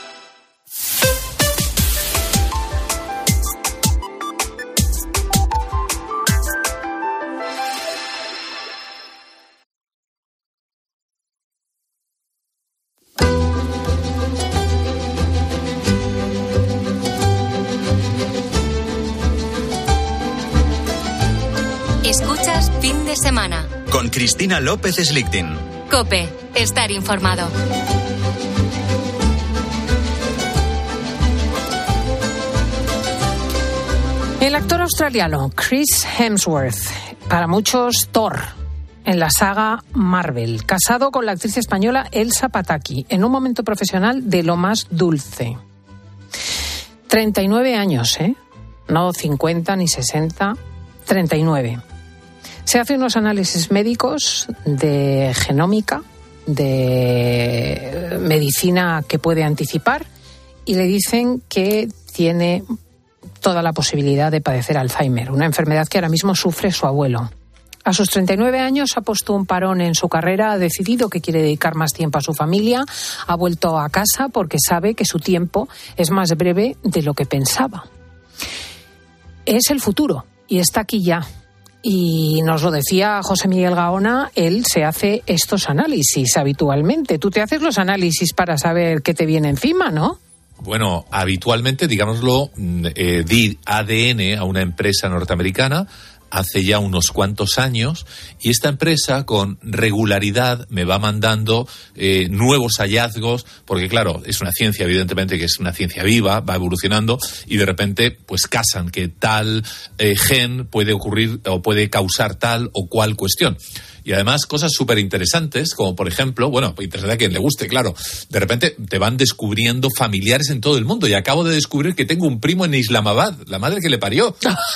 Escuchas Fin de Semana con Cristina López Slichting. COPE, estar informado. El actor australiano Chris Hemsworth, para muchos Thor, en la saga Marvel, casado con la actriz española Elsa Pataky, en un momento profesional de lo más dulce. treinta y nueve años, ¿eh? No cincuenta ni sesenta, treinta y nueve. Se hacen unos análisis médicos de genómica, de medicina que puede anticipar, y le dicen que tiene toda la posibilidad de padecer Alzheimer, una enfermedad que ahora mismo sufre su abuelo. A sus treinta y nueve años ha puesto un parón en su carrera, ha decidido que quiere dedicar más tiempo a su familia, ha vuelto a casa porque sabe que su tiempo es más breve de lo que pensaba. Es el futuro y está aquí ya. Y nos lo decía José Miguel Gaona, él se hace estos análisis habitualmente. Tú te haces los análisis para saber qué te viene encima, ¿no? Bueno, habitualmente, digámoslo, eh, di A D N a una empresa norteamericana hace ya unos cuantos años, y esta empresa con regularidad me va mandando eh, nuevos hallazgos, porque claro, es una ciencia, evidentemente, que es una ciencia viva, va evolucionando, y de repente pues casan que tal eh, gen puede ocurrir o puede causar tal o cual cuestión. Y además cosas súper interesantes, como por ejemplo, bueno, interesante a quien le guste, claro, de repente te van descubriendo familiares en todo el mundo, y acabo de descubrir que tengo un primo en Islamabad, la madre que le parió.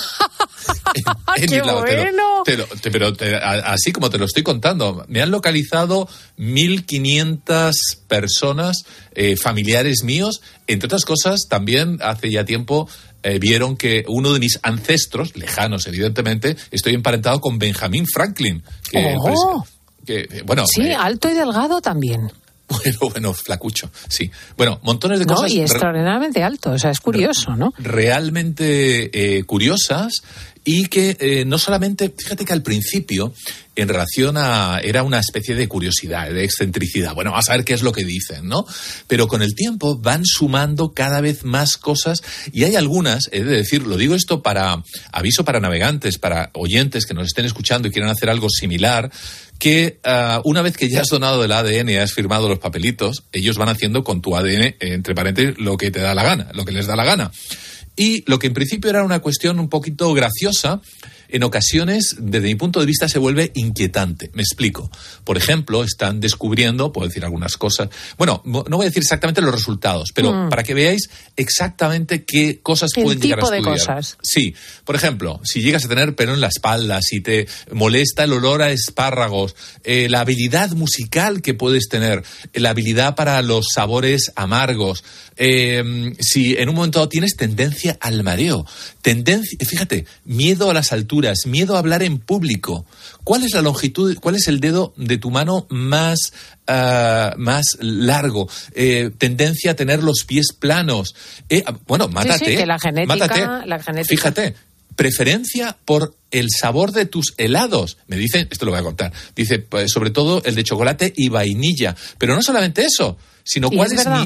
en, en ¡Qué Islamabad. bueno! Te lo, te lo, te, pero te, a, así como te lo estoy contando, me han localizado mil quinientas personas, eh, familiares míos, entre otras cosas, también hace ya tiempo... Eh, vieron que uno de mis ancestros, lejanos evidentemente, estoy emparentado con Benjamin Franklin. Que, oh. que, que, bueno, sí, eh, alto y delgado también. Bueno, bueno, flacucho, sí. Bueno, montones de No, cosas... y extraordinariamente alto, o sea, es curioso, ¿no? Realmente eh, curiosas, y que eh, no solamente, fíjate que al principio, en relación a... era una especie de curiosidad, de excentricidad. Bueno, vamos a ver qué es lo que dicen, ¿no? Pero con el tiempo van sumando cada vez más cosas, y hay algunas, he de decir, lo digo esto para aviso para navegantes, para oyentes que nos estén escuchando y quieran hacer algo similar, que uh, una vez que ya has donado el A D N y has firmado los papelitos, ellos van haciendo con tu A D N, entre paréntesis, lo que te da la gana, lo que les da la gana. Y lo que en principio era una cuestión un poquito graciosa, en ocasiones, desde mi punto de vista, se vuelve inquietante. Me explico. Por ejemplo, están descubriendo, puedo decir algunas cosas, bueno, no voy a decir exactamente los resultados, pero mm. para que veáis exactamente qué cosas el pueden llegar a estudiar. El tipo de cosas. Sí. Por ejemplo, si llegas a tener pelo en la espalda, si te molesta el olor a espárragos, eh, la habilidad musical que puedes tener, la habilidad para los sabores amargos, eh, si en un momento dado tienes tendencia al mareo, tendencia, fíjate, miedo a las alturas, miedo a hablar en público. ¿Cuál es la longitud, cuál es el dedo de tu mano más, uh, más largo? Eh, tendencia a tener los pies planos. Eh, bueno, mátate. Sí, sí, que la genética, mátate. la genética. Fíjate, preferencia por el sabor de tus helados. Me dicen, esto lo voy a contar, dice, pues, sobre todo el de chocolate y vainilla. Pero no solamente eso, sino cuál es, es mi...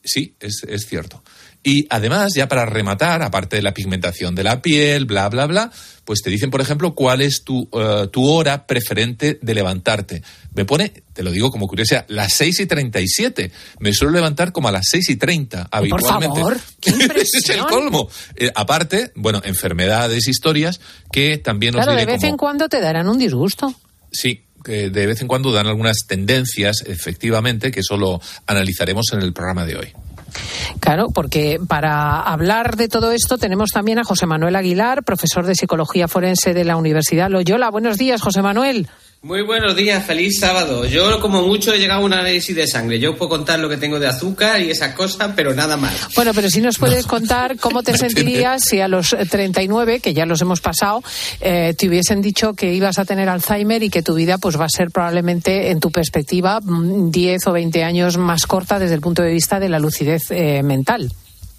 Sí, es, es cierto. Y además, ya para rematar, aparte de la pigmentación de la piel, bla, bla, bla, pues te dicen, por ejemplo, cuál es tu, uh, tu hora preferente de levantarte. Me pone, te lo digo como curiosidad, las seis y treinta y siete. Me suelo levantar como a las seis y treinta habitualmente. Por favor, qué impresión. Es el colmo. Eh, aparte, bueno, enfermedades, historias, que también os Claro, diré de vez como... en cuando te darán un disgusto. Sí, que de vez en cuando dan algunas tendencias, efectivamente, que solo analizaremos en el programa de hoy. Claro, porque para hablar de todo esto tenemos también a José Manuel Aguilar, profesor de Psicología Forense de la Universidad Loyola. Buenos días, José Manuel. Muy buenos días, feliz sábado. Yo como mucho he llegado a un análisis de sangre. Yo puedo contar lo que tengo de azúcar y esas cosas, pero nada más. Bueno, pero si nos puedes contar cómo te sentirías si a los treinta y nueve, que ya los hemos pasado, eh, te hubiesen dicho que ibas a tener Alzheimer y que tu vida pues va a ser probablemente, en tu perspectiva, diez o veinte años más corta desde el punto de vista de la lucidez eh, mental.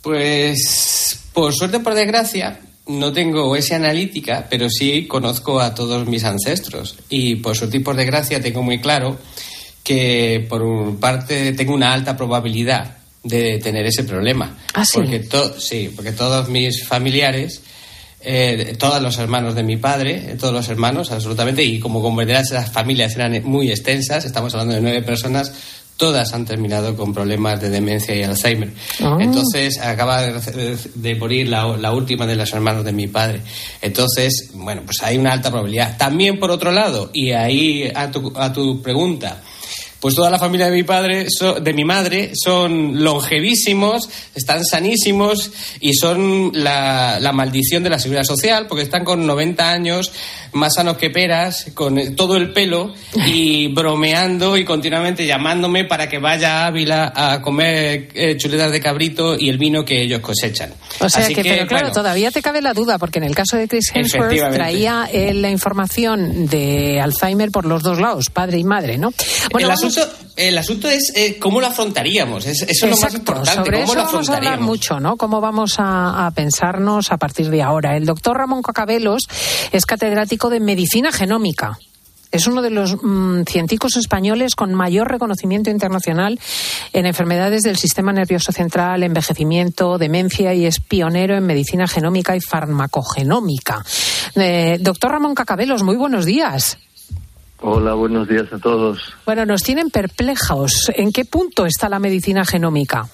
Pues, por suerte o por desgracia, no tengo esa analítica, pero sí conozco a todos mis ancestros. Y por suerte y por desgracia tengo muy claro que, por parte, tengo una alta probabilidad de tener ese problema. ¿Ah, sí? Porque to- sí, porque todos mis familiares, eh, todos los hermanos de mi padre, eh, todos los hermanos, absolutamente, y como comprenderás, las familias eran muy extensas, estamos hablando de nueve personas, todas han terminado con problemas de demencia y Alzheimer. Oh. Entonces, acaba de, de morir la, la última de los hermanos de mi padre. Entonces, bueno, pues hay una alta probabilidad. También, por otro lado, y ahí a tu, a tu pregunta, pues toda la familia de mi padre, so, de mi madre, son longevísimos, están sanísimos y son la, la maldición de la Seguridad Social, porque están con noventa años, más sanos que peras, con todo el pelo y bromeando y continuamente llamándome para que vaya a Ávila a comer eh, chuletas de cabrito y el vino que ellos cosechan. O sea Así que, que, pero claro, bueno, todavía te cabe la duda, porque en el caso de Chris Hemsworth traía eh, la información de Alzheimer por los dos lados, padre y madre, ¿no? Bueno, el, vamos... asunto, el asunto es eh, cómo lo afrontaríamos, es, eso es lo más importante, sobre cómo eso lo vamos a hablar mucho, ¿no? Cómo vamos a, a pensarnos a partir de ahora. El doctor Ramón Cacabelos es catedrático de Medicina Genómica. Es uno de los mmm, científicos españoles con mayor reconocimiento internacional en enfermedades del sistema nervioso central, envejecimiento, demencia, y es pionero en medicina genómica y farmacogenómica. Eh, doctor Ramón Cacabelos, muy buenos días. Hola, buenos días a todos. Bueno, nos tienen perplejos. ¿En qué punto está la medicina genómica?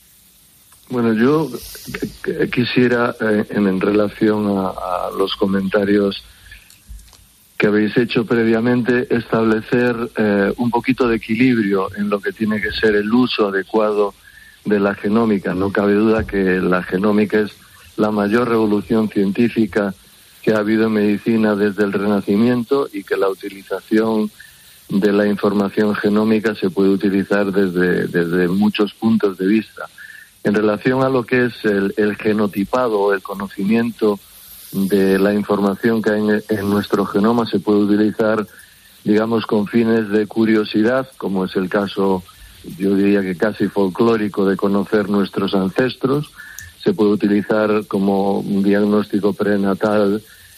Bueno, yo quisiera, eh, en, en relación a, a los comentarios que habéis hecho previamente, establecer eh, un poquito de equilibrio en lo que tiene que ser el uso adecuado de la genómica. No cabe duda que la genómica es la mayor revolución científica que ha habido en medicina desde el Renacimiento, y que la utilización de la información genómica se puede utilizar desde, desde muchos puntos de vista. En relación a lo que es el, el genotipado o el conocimiento de la información que hay en, en nuestro genoma, se puede utilizar, digamos, con fines de curiosidad, como es el caso, yo diría que casi folclórico, de conocer nuestros ancestros. Se puede utilizar como un diagnóstico prenatal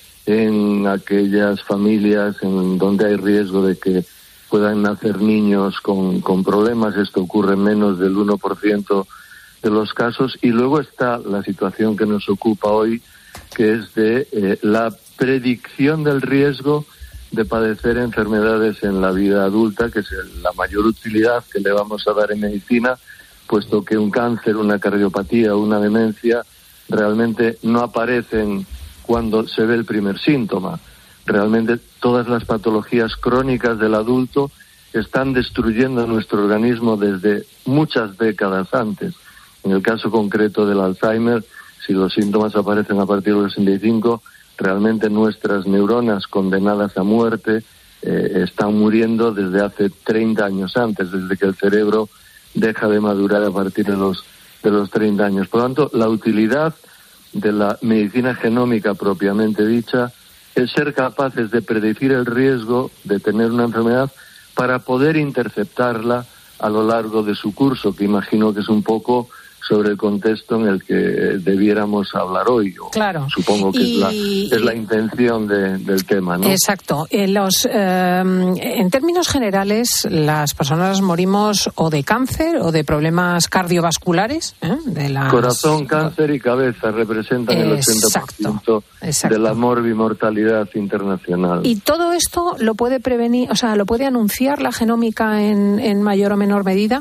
en aquellas familias en donde hay riesgo de que puedan nacer niños con, con problemas. Esto ocurre en menos del uno por ciento de los casos. Y luego está la situación que nos ocupa hoy, que es de eh, la predicción del riesgo de padecer enfermedades en la vida adulta, que es la mayor utilidad que le vamos a dar en medicina, puesto que un cáncer, una cardiopatía o una demencia realmente no aparecen cuando se ve el primer síntoma. Realmente todas las patologías crónicas del adulto están destruyendo nuestro organismo desde muchas décadas antes. En el caso concreto del Alzheimer, si los síntomas aparecen a partir de los sesenta y cinco, realmente nuestras neuronas condenadas a muerte eh, están muriendo desde hace treinta años antes, desde que el cerebro deja de madurar a partir de los, de los treinta años. Por lo tanto, la utilidad de la medicina genómica propiamente dicha es ser capaces de predecir el riesgo de tener una enfermedad para poder interceptarla a lo largo de su curso, que imagino que es un poco sobre el contexto en el que debiéramos hablar hoy. Claro. Supongo que y... es, la, es la intención de, del tema, ¿no? Exacto. En, los, eh, en términos generales, las personas morimos o de cáncer o de problemas cardiovasculares. ¿eh? De las... Corazón, cáncer y cabeza representan el ochenta por ciento de la morbimortalidad internacional. ¿Y todo esto lo puede prevenir, o sea, lo puede anunciar la genómica en, en mayor o menor medida?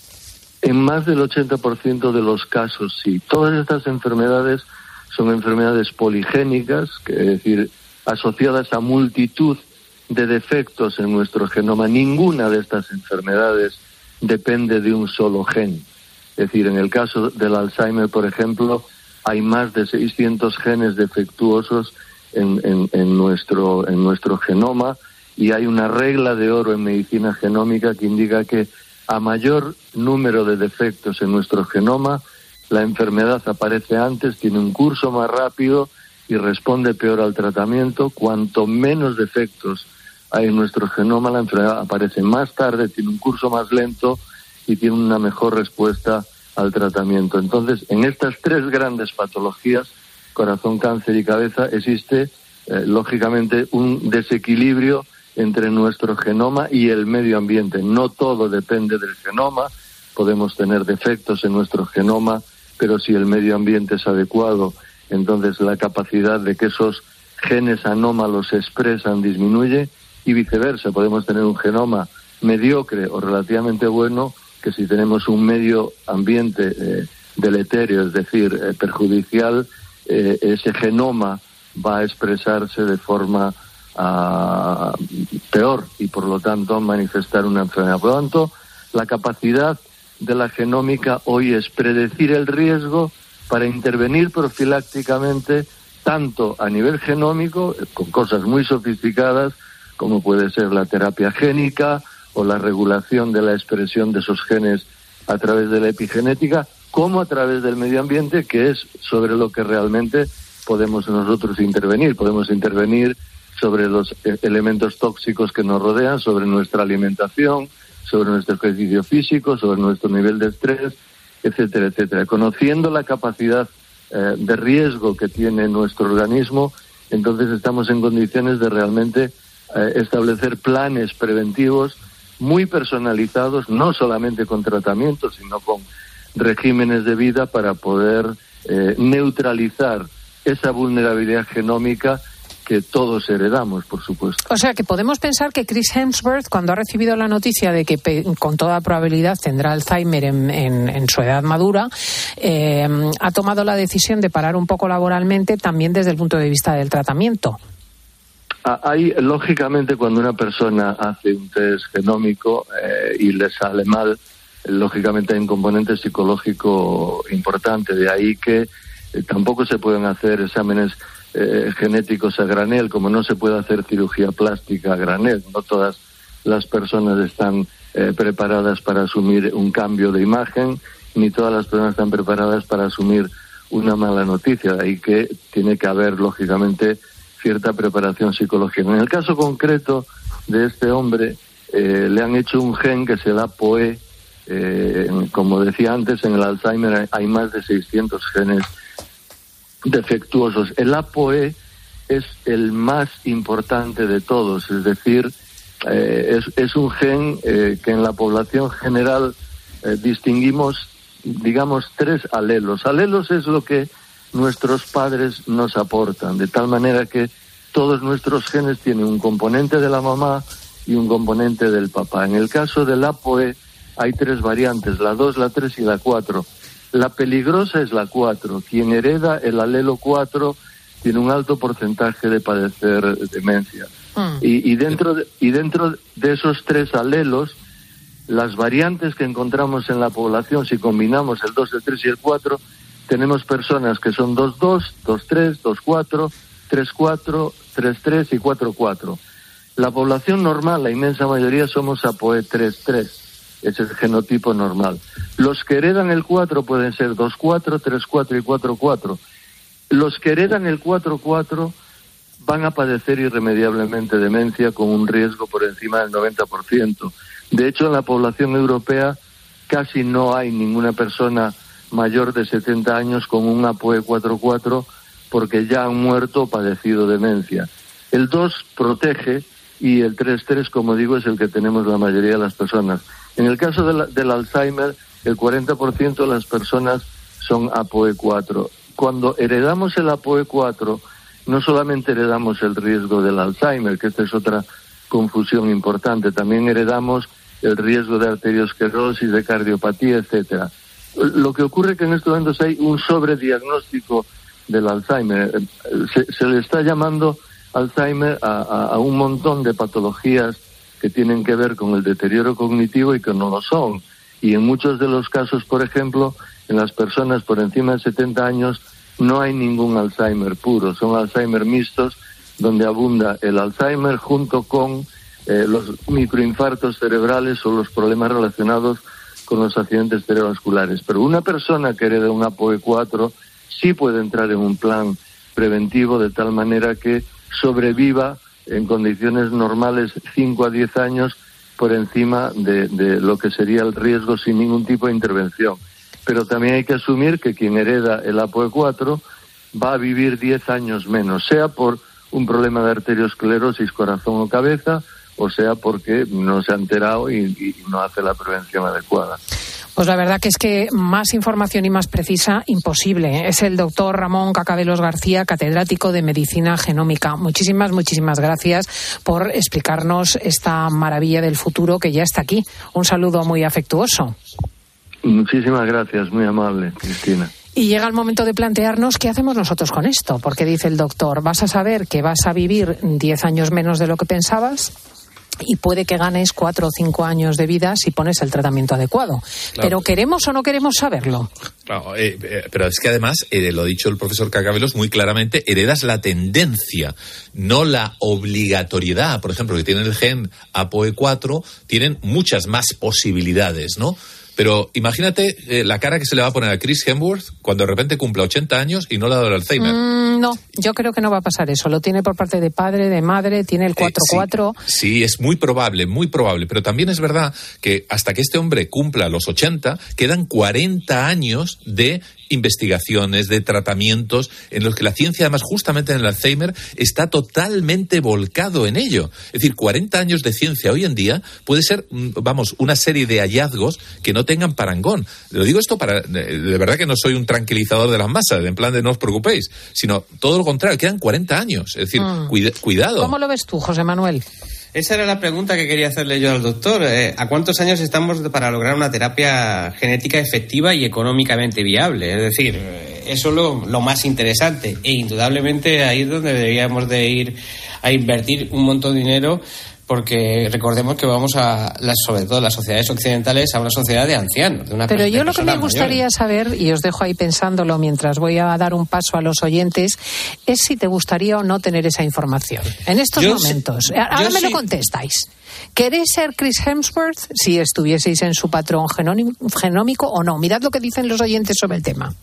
En más del ochenta por ciento de los casos, sí. Todas estas enfermedades son enfermedades poligénicas, que es decir, asociadas a multitud de defectos en nuestro genoma. Ninguna de estas enfermedades depende de un solo gen. Es decir, en el caso del Alzheimer, por ejemplo, hay más de seiscientos genes defectuosos en, en, en, nuestro, en nuestro genoma, y hay una regla de oro en medicina genómica que indica que a mayor número de defectos en nuestro genoma, la enfermedad aparece antes, tiene un curso más rápido y responde peor al tratamiento. Cuanto menos defectos hay en nuestro genoma, la enfermedad aparece más tarde, tiene un curso más lento y tiene una mejor respuesta al tratamiento. Entonces, en estas tres grandes patologías, corazón, cáncer y cabeza, existe, eh, lógicamente, un desequilibrio entre nuestro genoma y el medio ambiente. No todo depende del genoma, podemos tener defectos en nuestro genoma, pero si el medio ambiente es adecuado, entonces la capacidad de que esos genes anómalos se expresan disminuye, y viceversa, podemos tener un genoma mediocre o relativamente bueno, que si tenemos un medio ambiente eh, deleterio, es decir, eh, perjudicial, eh, ese genoma va a expresarse de forma Uh, peor y por lo tanto manifestar una enfermedad. Por lo tanto, la capacidad de la genómica hoy es predecir el riesgo para intervenir profilácticamente, tanto a nivel genómico, con cosas muy sofisticadas como puede ser la terapia génica o la regulación de la expresión de esos genes a través de la epigenética, como a través del medio ambiente, que es sobre lo que realmente podemos nosotros intervenir. Podemos intervenir sobre los elementos tóxicos que nos rodean, sobre nuestra alimentación, sobre nuestro ejercicio físico, sobre nuestro nivel de estrés, etcétera, etcétera. Conociendo la capacidad eh, de riesgo que tiene nuestro organismo, entonces estamos en condiciones de realmente eh, establecer planes preventivos muy personalizados, no solamente con tratamientos, sino con regímenes de vida para poder eh, neutralizar esa vulnerabilidad genómica que todos heredamos, por supuesto. O sea, que podemos pensar que Chris Hemsworth, cuando ha recibido la noticia de que pe- con toda probabilidad tendrá Alzheimer en, en, en su edad madura, eh, ha tomado la decisión de parar un poco laboralmente, también desde el punto de vista del tratamiento. Hay, lógicamente, cuando una persona hace un test genómico eh, y le sale mal, lógicamente hay un componente psicológico importante, de ahí que eh, tampoco se pueden hacer exámenes Eh, genéticos a granel, como no se puede hacer cirugía plástica a granel. No todas las personas están eh, preparadas para asumir un cambio de imagen, ni todas las personas están preparadas para asumir una mala noticia. De ahí que tiene que haber, lógicamente, cierta preparación psicológica. En el caso concreto de este hombre, eh, le han hecho un gen que es el A P O E. Eh, como decía antes, en el Alzheimer hay más de seiscientos genes defectuosos. El A P O E es el más importante de todos, es decir, eh, es, es un gen eh, que en la población general eh, distinguimos, digamos, tres alelos. Alelos es lo que nuestros padres nos aportan, de tal manera que todos nuestros genes tienen un componente de la mamá y un componente del papá. En el caso del A P O E hay tres variantes, la dos, la tres y la cuatro. La peligrosa es la cuatro. Quien hereda el alelo cuatro tiene un alto porcentaje de padecer demencia. Mm. Y, y, dentro de, y dentro de esos tres alelos, las variantes que encontramos en la población, si combinamos el dos, el tres y el cuatro, tenemos personas que son dos dos, dos tres, dos cuatro, tres cuatro, tres tres y cuatro cuatro. La población normal, la inmensa mayoría, somos A P O E tres tres. Es el genotipo normal. Los que heredan el cuatro pueden ser dos cuatro, tres cuatro y cuatro cuatro. Los que heredan el cuatro cuatro van a padecer irremediablemente demencia con un riesgo por encima del noventa por ciento. De hecho, en la población europea casi no hay ninguna persona mayor de setenta años con un APOE cuatro cuatro porque ya han muerto o padecido demencia. El dos protege y el tres tres, como digo, es el que tenemos la mayoría de las personas. En el caso de la, del Alzheimer, el cuarenta por ciento de las personas son APOE cuatro. Cuando heredamos el APOE cuatro, no solamente heredamos el riesgo del Alzheimer, que esta es otra confusión importante, también heredamos el riesgo de arteriosclerosis, de cardiopatía, etcétera. Lo que ocurre es que en estos momentos hay un sobrediagnóstico del Alzheimer. Se, se le está llamando Alzheimer a, a, a un montón de patologías que tienen que ver con el deterioro cognitivo y que no lo son. Y en muchos de los casos, por ejemplo, en las personas por encima de setenta años no hay ningún Alzheimer puro, son Alzheimer mixtos, donde abunda el Alzheimer junto con eh, los microinfartos cerebrales o los problemas relacionados con los accidentes cerebrovasculares. Pero una persona que hereda un APOE cuatro sí puede entrar en un plan preventivo de tal manera que sobreviva en condiciones normales cinco a diez años por encima de, de lo que sería el riesgo sin ningún tipo de intervención. Pero también hay que asumir que quien hereda el APOE cuatro va a vivir diez años menos, sea por un problema de arteriosclerosis, corazón o cabeza, o sea porque no se ha enterado y, y no hace la prevención adecuada. Pues la verdad que es que más información y más precisa, imposible. Es el doctor Ramón Cacabelos García, catedrático de Medicina Genómica. Muchísimas, muchísimas gracias por explicarnos esta maravilla del futuro que ya está aquí. Un saludo muy afectuoso. Muchísimas gracias, muy amable, Cristina. Y llega el momento de plantearnos qué hacemos nosotros con esto, porque dice el doctor, vas a saber que vas a vivir diez años menos de lo que pensabas y puede que ganes cuatro o cinco años de vida si pones el tratamiento adecuado. Claro. Pero ¿queremos o no queremos saberlo? Claro, eh, eh, pero es que además, eh, lo ha dicho el profesor Cacabelos muy claramente, heredas la tendencia, no la obligatoriedad. Por ejemplo, que tienen el gen APOE cuatro, tienen muchas más posibilidades, ¿no? Pero imagínate eh, la cara que se le va a poner a Chris Hemsworth cuando de repente cumpla ochenta años y no le ha dado el Alzheimer. Mm, no, yo creo que no va a pasar eso. Lo tiene por parte de padre, de madre, tiene el cuatro cuatro. Eh, sí, sí, es muy probable, muy probable. Pero también es verdad que hasta que este hombre cumpla los ochenta, quedan cuarenta años de investigaciones, de tratamientos, en los que la ciencia, además, justamente en el Alzheimer, está totalmente volcado en ello. Es decir, cuarenta años de ciencia hoy en día puede ser, vamos, una serie de hallazgos que no tengan parangón. Lo digo esto para, de verdad que no soy un tranquilizador de las masas, en plan de no os preocupéis, sino todo lo contrario, quedan cuarenta años. Es decir, mm. cuida, cuidado. ¿Cómo lo ves tú, José Manuel? Esa era la pregunta que quería hacerle yo al doctor. Eh, ¿A cuántos años estamos para lograr una terapia genética efectiva y económicamente viable? Es decir, eso es lo, lo más interesante. E indudablemente ahí es donde deberíamos de ir a invertir un montón de dinero, porque recordemos que vamos a, las, sobre todo las sociedades occidentales, a una sociedad de ancianos. De una Pero yo de lo que me gustaría mayores. saber, y os dejo ahí pensándolo mientras voy a dar un paso a los oyentes, es si te gustaría o no tener esa información. En estos yo momentos. Sí, Ahora me sí. lo contestáis. ¿Queréis ser Chris Hemsworth si estuvieseis en su patrón genómico o no? Mirad lo que dicen los oyentes sobre el tema.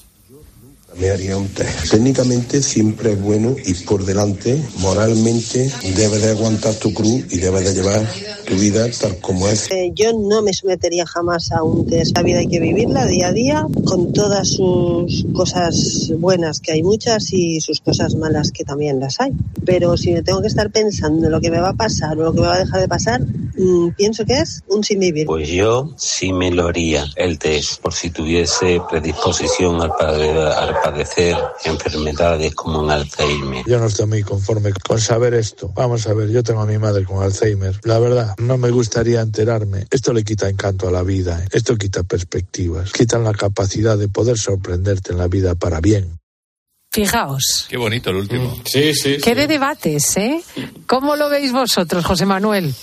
Me haría un test. Técnicamente siempre es bueno ir por delante, moralmente debes de aguantar tu cruz y debes de llevar tu vida tal como es. Eh, yo no me sometería jamás a un test. La vida hay que vivirla día a día, con todas sus cosas buenas, que hay muchas, y sus cosas malas, que también las hay. Pero si me tengo que estar pensando en lo que me va a pasar o lo que me va a dejar de pasar, mmm, pienso que es un sin vivir. Pues yo sí me lo haría, el test, por si tuviese predisposición al padre, al padecer enfermedades como un Alzheimer. Yo no estoy muy conforme con saber esto. Vamos a ver, yo tengo a mi madre con Alzheimer. La verdad, no me gustaría enterarme. Esto le quita encanto a la vida, ¿eh? Esto quita perspectivas, quitan la capacidad de poder sorprenderte en la vida para bien. Fijaos. Qué bonito el último. Sí, sí. Qué sí. de debates, ¿eh? ¿Cómo lo veis vosotros, José Manuel?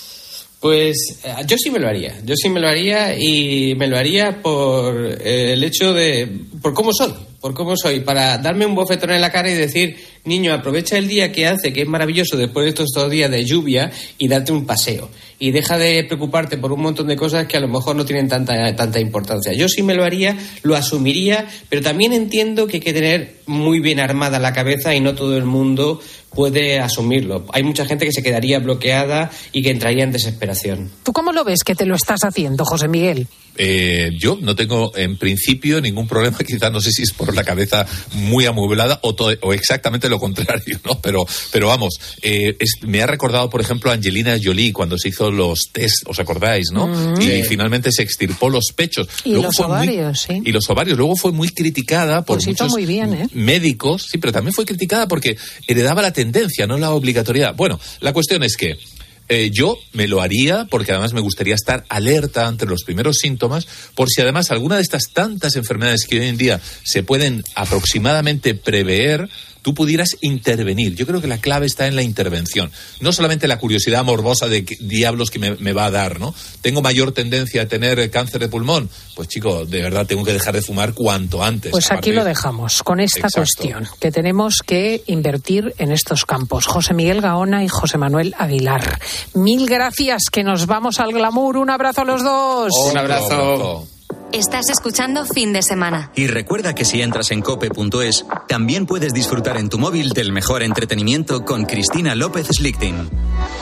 Pues yo sí me lo haría, yo sí me lo haría y me lo haría por el hecho de, por cómo soy, por cómo soy, para darme un bofetón en la cara y decir, niño, aprovecha el día que hace, que es maravilloso después de estos dos días de lluvia, y date un paseo. Y deja de preocuparte por un montón de cosas que a lo mejor no tienen tanta, tanta importancia. Yo sí me lo haría, lo asumiría, pero también entiendo que hay que tener muy bien armada la cabeza y no todo el mundo puede asumirlo. Hay mucha gente que se quedaría bloqueada y que entraría en desesperación. ¿Tú cómo lo ves que te lo estás haciendo, José Miguel? Eh, yo no tengo en principio ningún problema, quizás no sé si es por la cabeza muy amueblada o, todo, o exactamente lo contrario, ¿no? Pero, pero vamos, eh, es, me ha recordado, por ejemplo, a Angelina Jolie cuando se hizo los test, ¿os acordáis, no? Mm. Y sí. finalmente se extirpó los pechos. Y Luego los ovarios, muy, sí. Y los ovarios. Luego fue muy criticada por pues muchos muy bien, ¿eh? médicos, sí, pero también fue criticada porque heredaba la tendencia, no la obligatoriedad. Bueno, la cuestión es que Eh, yo me lo haría porque además me gustaría estar alerta ante los primeros síntomas, por si además alguna de estas tantas enfermedades que hoy en día se pueden aproximadamente prever, tú pudieras intervenir. Yo creo que la clave está en la intervención. No solamente la curiosidad morbosa de qué diablos que me, me va a dar, ¿no? Tengo mayor tendencia a tener cáncer de pulmón. Pues chico, de verdad tengo que dejar de fumar cuanto antes. Pues aquí lo dejamos, con esta Exacto. cuestión, que tenemos que invertir en estos campos. José Miguel Gaona y José Manuel Aguilar. Mil gracias, que nos vamos al glamour. Un abrazo a los dos. Un abrazo. Estás escuchando Fin de Semana. Y recuerda que si entras en cope punto es, también puedes disfrutar en tu móvil del mejor entretenimiento con Cristina López Slichting.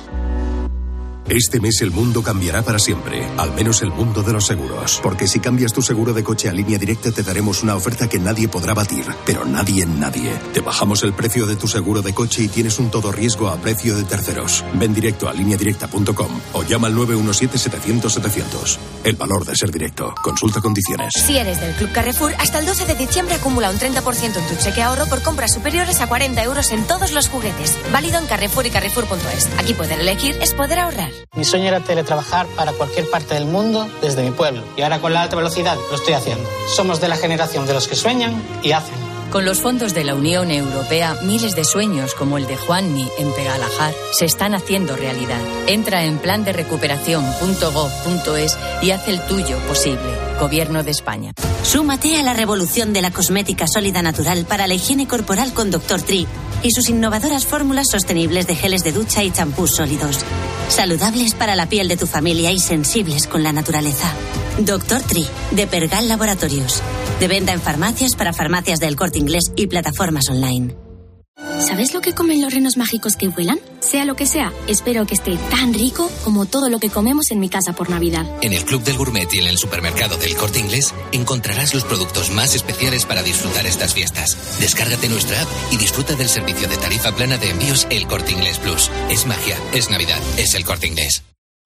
Este mes el mundo cambiará para siempre, al menos el mundo de los seguros. Porque si cambias tu seguro de coche a Línea Directa te daremos una oferta que nadie podrá batir. Pero nadie en nadie. Te bajamos el precio de tu seguro de coche y tienes un todo riesgo a precio de terceros. Ven directo a línea directa punto com o llama al nueve uno siete setecientos setecientos. El valor de ser directo. Consulta condiciones. Si eres del Club Carrefour, hasta el doce de diciembre acumula un treinta por ciento en tu cheque ahorro por compras superiores a cuarenta euros en todos los juguetes. Válido en Carrefour y Carrefour punto es. Aquí poder elegir es poder ahorrar. Mi sueño era teletrabajar para cualquier parte del mundo desde mi pueblo. Y ahora con la alta velocidad lo estoy haciendo. Somos de la generación de los que sueñan y hacen. Con los fondos de la Unión Europea, miles de sueños como el de Juanmi en Pegalajar se están haciendo realidad. Entra en plan de recuperación punto gob punto es y haz el tuyo posible. Gobierno de España. Súmate a la revolución de la cosmética sólida natural para la higiene corporal con doctor Tree y sus innovadoras fórmulas sostenibles de geles de ducha y champús sólidos. Saludables para la piel de tu familia y sensibles con la naturaleza. doctor Tree, de Pergal Laboratorios. De venta en farmacias para farmacias del Corte Inglés y plataformas online. ¿Sabes lo que comen los renos mágicos que vuelan? Sea lo que sea, espero que esté tan rico como todo lo que comemos en mi casa por Navidad. En el Club del Gourmet y en el supermercado del Corte Inglés encontrarás los productos más especiales para disfrutar estas fiestas. Descárgate nuestra app y disfruta del servicio de tarifa plana de envíos El Corte Inglés Plus. Es magia, es Navidad, es El Corte Inglés.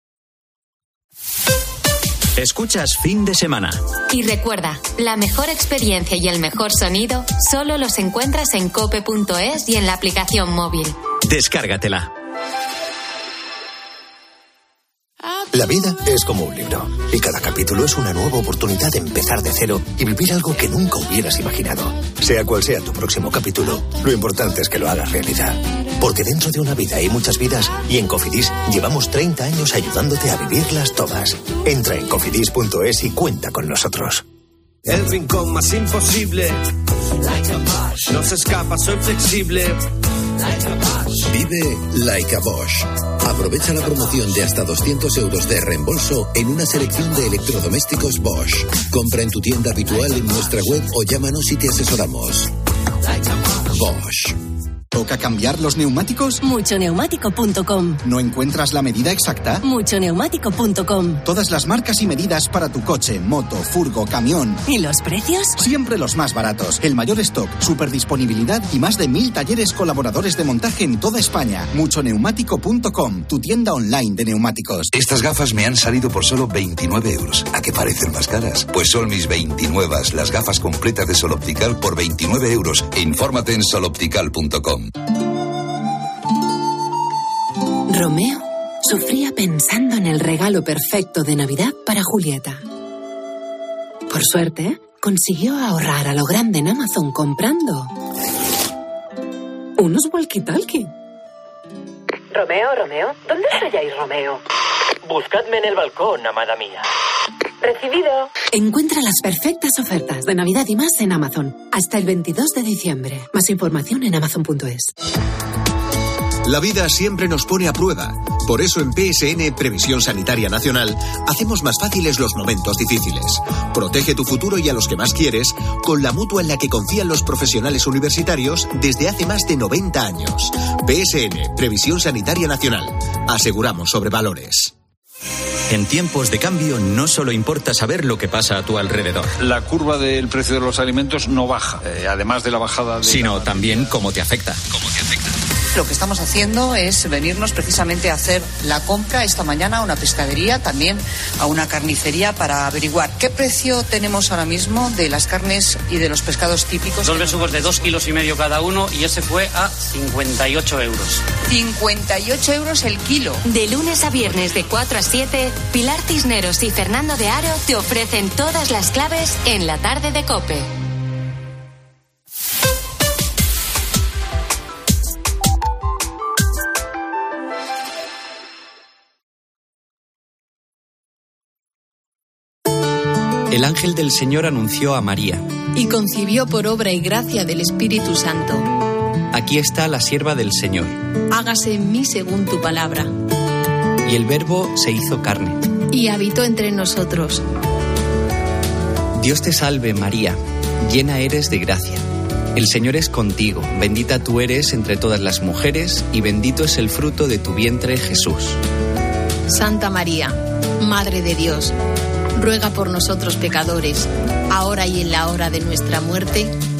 Escuchas Fin de Semana. Y recuerda, la mejor experiencia y el mejor sonido solo los encuentras en cope punto es y en la aplicación móvil. Descárgatela. La vida es como un libro y cada capítulo es una nueva oportunidad de empezar de cero y vivir algo que nunca hubieras imaginado. Sea cual sea tu próximo capítulo, lo importante es que lo hagas realidad. Porque dentro de una vida hay muchas vidas y en Cofidis llevamos treinta años ayudándote a vivirlas todas. Entra en cofidis punto es y cuenta con nosotros. El rincón más imposible. No se escapa, soy flexible. Vive like a Bosch. Aprovecha la promoción de hasta doscientos euros de reembolso en una selección de electrodomésticos Bosch. Compra en tu tienda habitual, en nuestra web o llámanos y te asesoramos. Bosch. ¿Toca cambiar los neumáticos? mucho neumático punto com. ¿No encuentras la medida exacta? mucho neumático punto com. Todas las marcas y medidas para tu coche, moto, furgo, camión. ¿Y los precios? Siempre los más baratos. El mayor stock, superdisponibilidad y más de mil talleres colaboradores de montaje en toda España. mucho neumático punto com, tu tienda online de neumáticos. Estas gafas me han salido por solo veintinueve euros. ¿A qué parecen más caras? Pues son mis veintinueve, las gafas completas de Sol Optical por veintinueve euros. Infórmate en sol optical punto com. Romeo sufría pensando en el regalo perfecto de Navidad para Julieta. Por suerte, consiguió ahorrar a lo grande en Amazon comprando unos walkie-talkie. Romeo, Romeo, ¿dónde estáis, Romeo? Buscadme en el balcón, amada mía. Recibido. Encuentra las perfectas ofertas de Navidad y más en Amazon hasta el veintidós de diciembre. Más información en amazon punto es. La vida siempre nos pone a prueba. Por eso en P S N, Previsión Sanitaria Nacional, hacemos más fáciles los momentos difíciles. Protege tu futuro y a los que más quieres con la mutua en la que confían los profesionales universitarios desde hace más de noventa años. P S N, Previsión Sanitaria Nacional. Aseguramos sobre valores. En tiempos de cambio no solo importa saber lo que pasa a tu alrededor. La curva del precio de los alimentos no baja, eh, además de la bajada de... Sino la... también cómo te afecta. ¿Cómo te afecta? Lo que estamos haciendo es venirnos precisamente a hacer la compra esta mañana a una pescadería, también a una carnicería, para averiguar qué precio tenemos ahora mismo de las carnes y de los pescados típicos. Dos besugos de dos kilos y medio cada uno y ese fue a cincuenta y ocho euros. cincuenta y ocho euros el kilo. De lunes a viernes de cuatro a siete, Pilar Cisneros y Fernando de Aro te ofrecen todas las claves en la tarde de COPE. El ángel del Señor anunció a María. Y concibió por obra y gracia del Espíritu Santo. Aquí está la sierva del Señor. Hágase en mí según tu palabra. Y el Verbo se hizo carne. Y habitó entre nosotros. Dios te salve, María, llena eres de gracia. El Señor es contigo, bendita tú eres entre todas las mujeres, y bendito es el fruto de tu vientre, Jesús. Santa María, Madre de Dios, ruega por nosotros pecadores, ahora y en la hora de nuestra muerte.